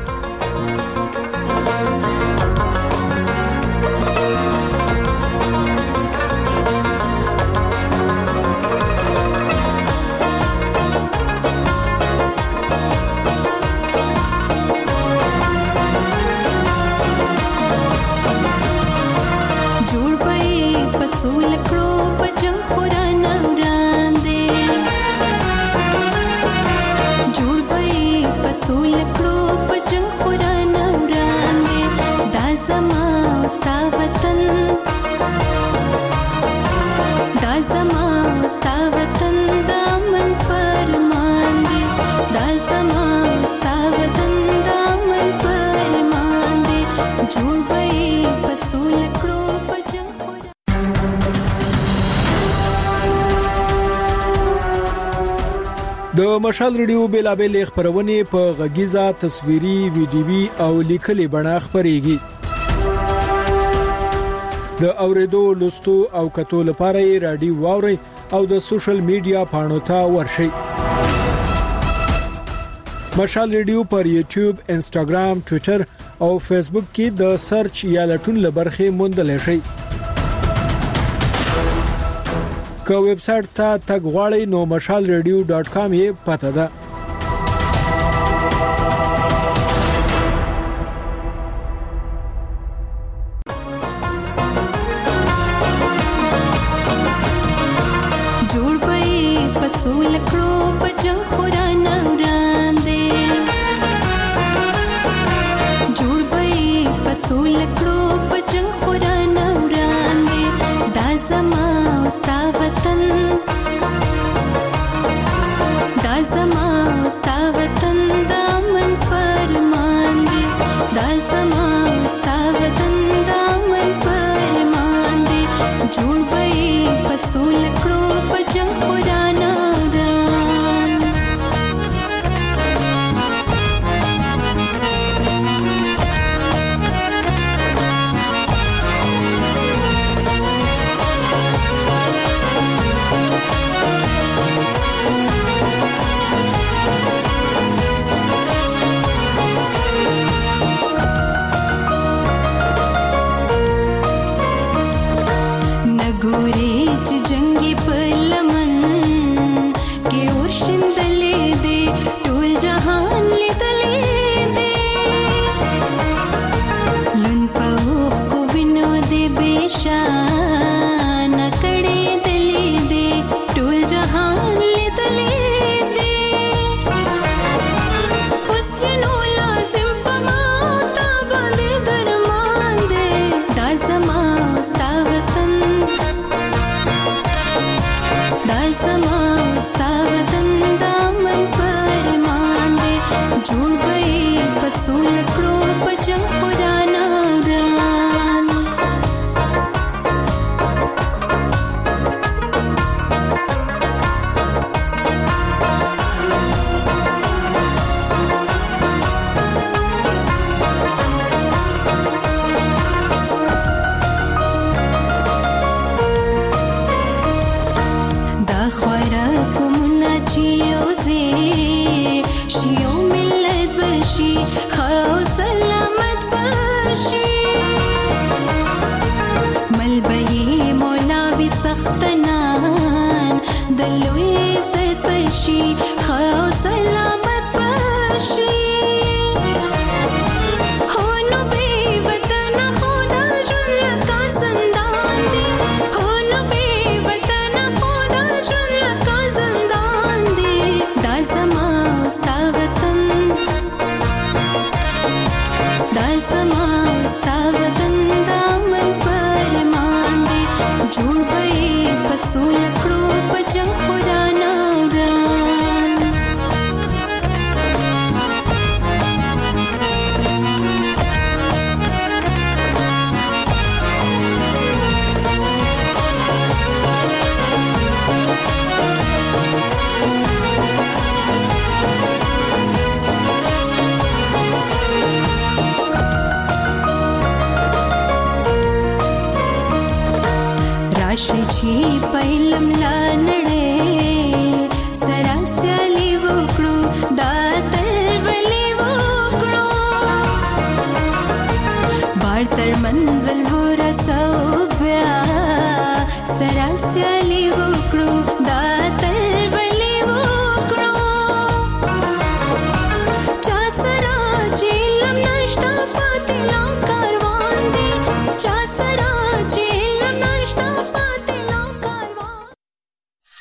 پسول کړو په جنگ خورانه وړاندې جوړ به پسول کړو په جنگ خورانه وړاندې دا زما ستا وطن دا زما ستا وطن دا من فرمان دی دا زما ستا وطن دا من فرمان دی جوړ به پسول کړو په جنگ د مشال ریډیو بیلابل خبرونه په غږیزه تصویري ویډیوي او لیکلي بڼه خبريږي د اوریدو لوستو او کتو لپاره رادیو واوري او د سوشل میډیا پاڼو ته ورشي مشال ریډیو پر یوټیوب انستګرام ټوئیټر او فیسبوک کې د سرچ یا لټون لبرخه موندل شي که ویب سټ ته تګ غواړئ نو مشال ریډیو ډاٹ کام یې پته ده جوړ به پسول کړو په جنگ خورانه وړاندې جوړ به پسول کړو په جنگ خورانه وړاندې دا زما ستا وطن دا زما ستا وطن دا من فرمان دی دا زما ستا وطن دا من فرمان دی جوړ به پسول کړو په جنگ خورانه جوړ به پسول کړو پجن قران اوران دا خوراکونه چې یوځي شیو ملت بشي خو سلامت بشي ملبي مولوي سختنان دلوي عزت بشي خو سلامت بشي هونو بي وطن خدا ژوند کا زندان دي هونو بي وطن خدا ژوند کا زندان دي دا زما ستا وطن دا زما ستا وطن دا من پرمان دي جوړ به پسول کړو پجن خدا نوران راشي چې پهلم لا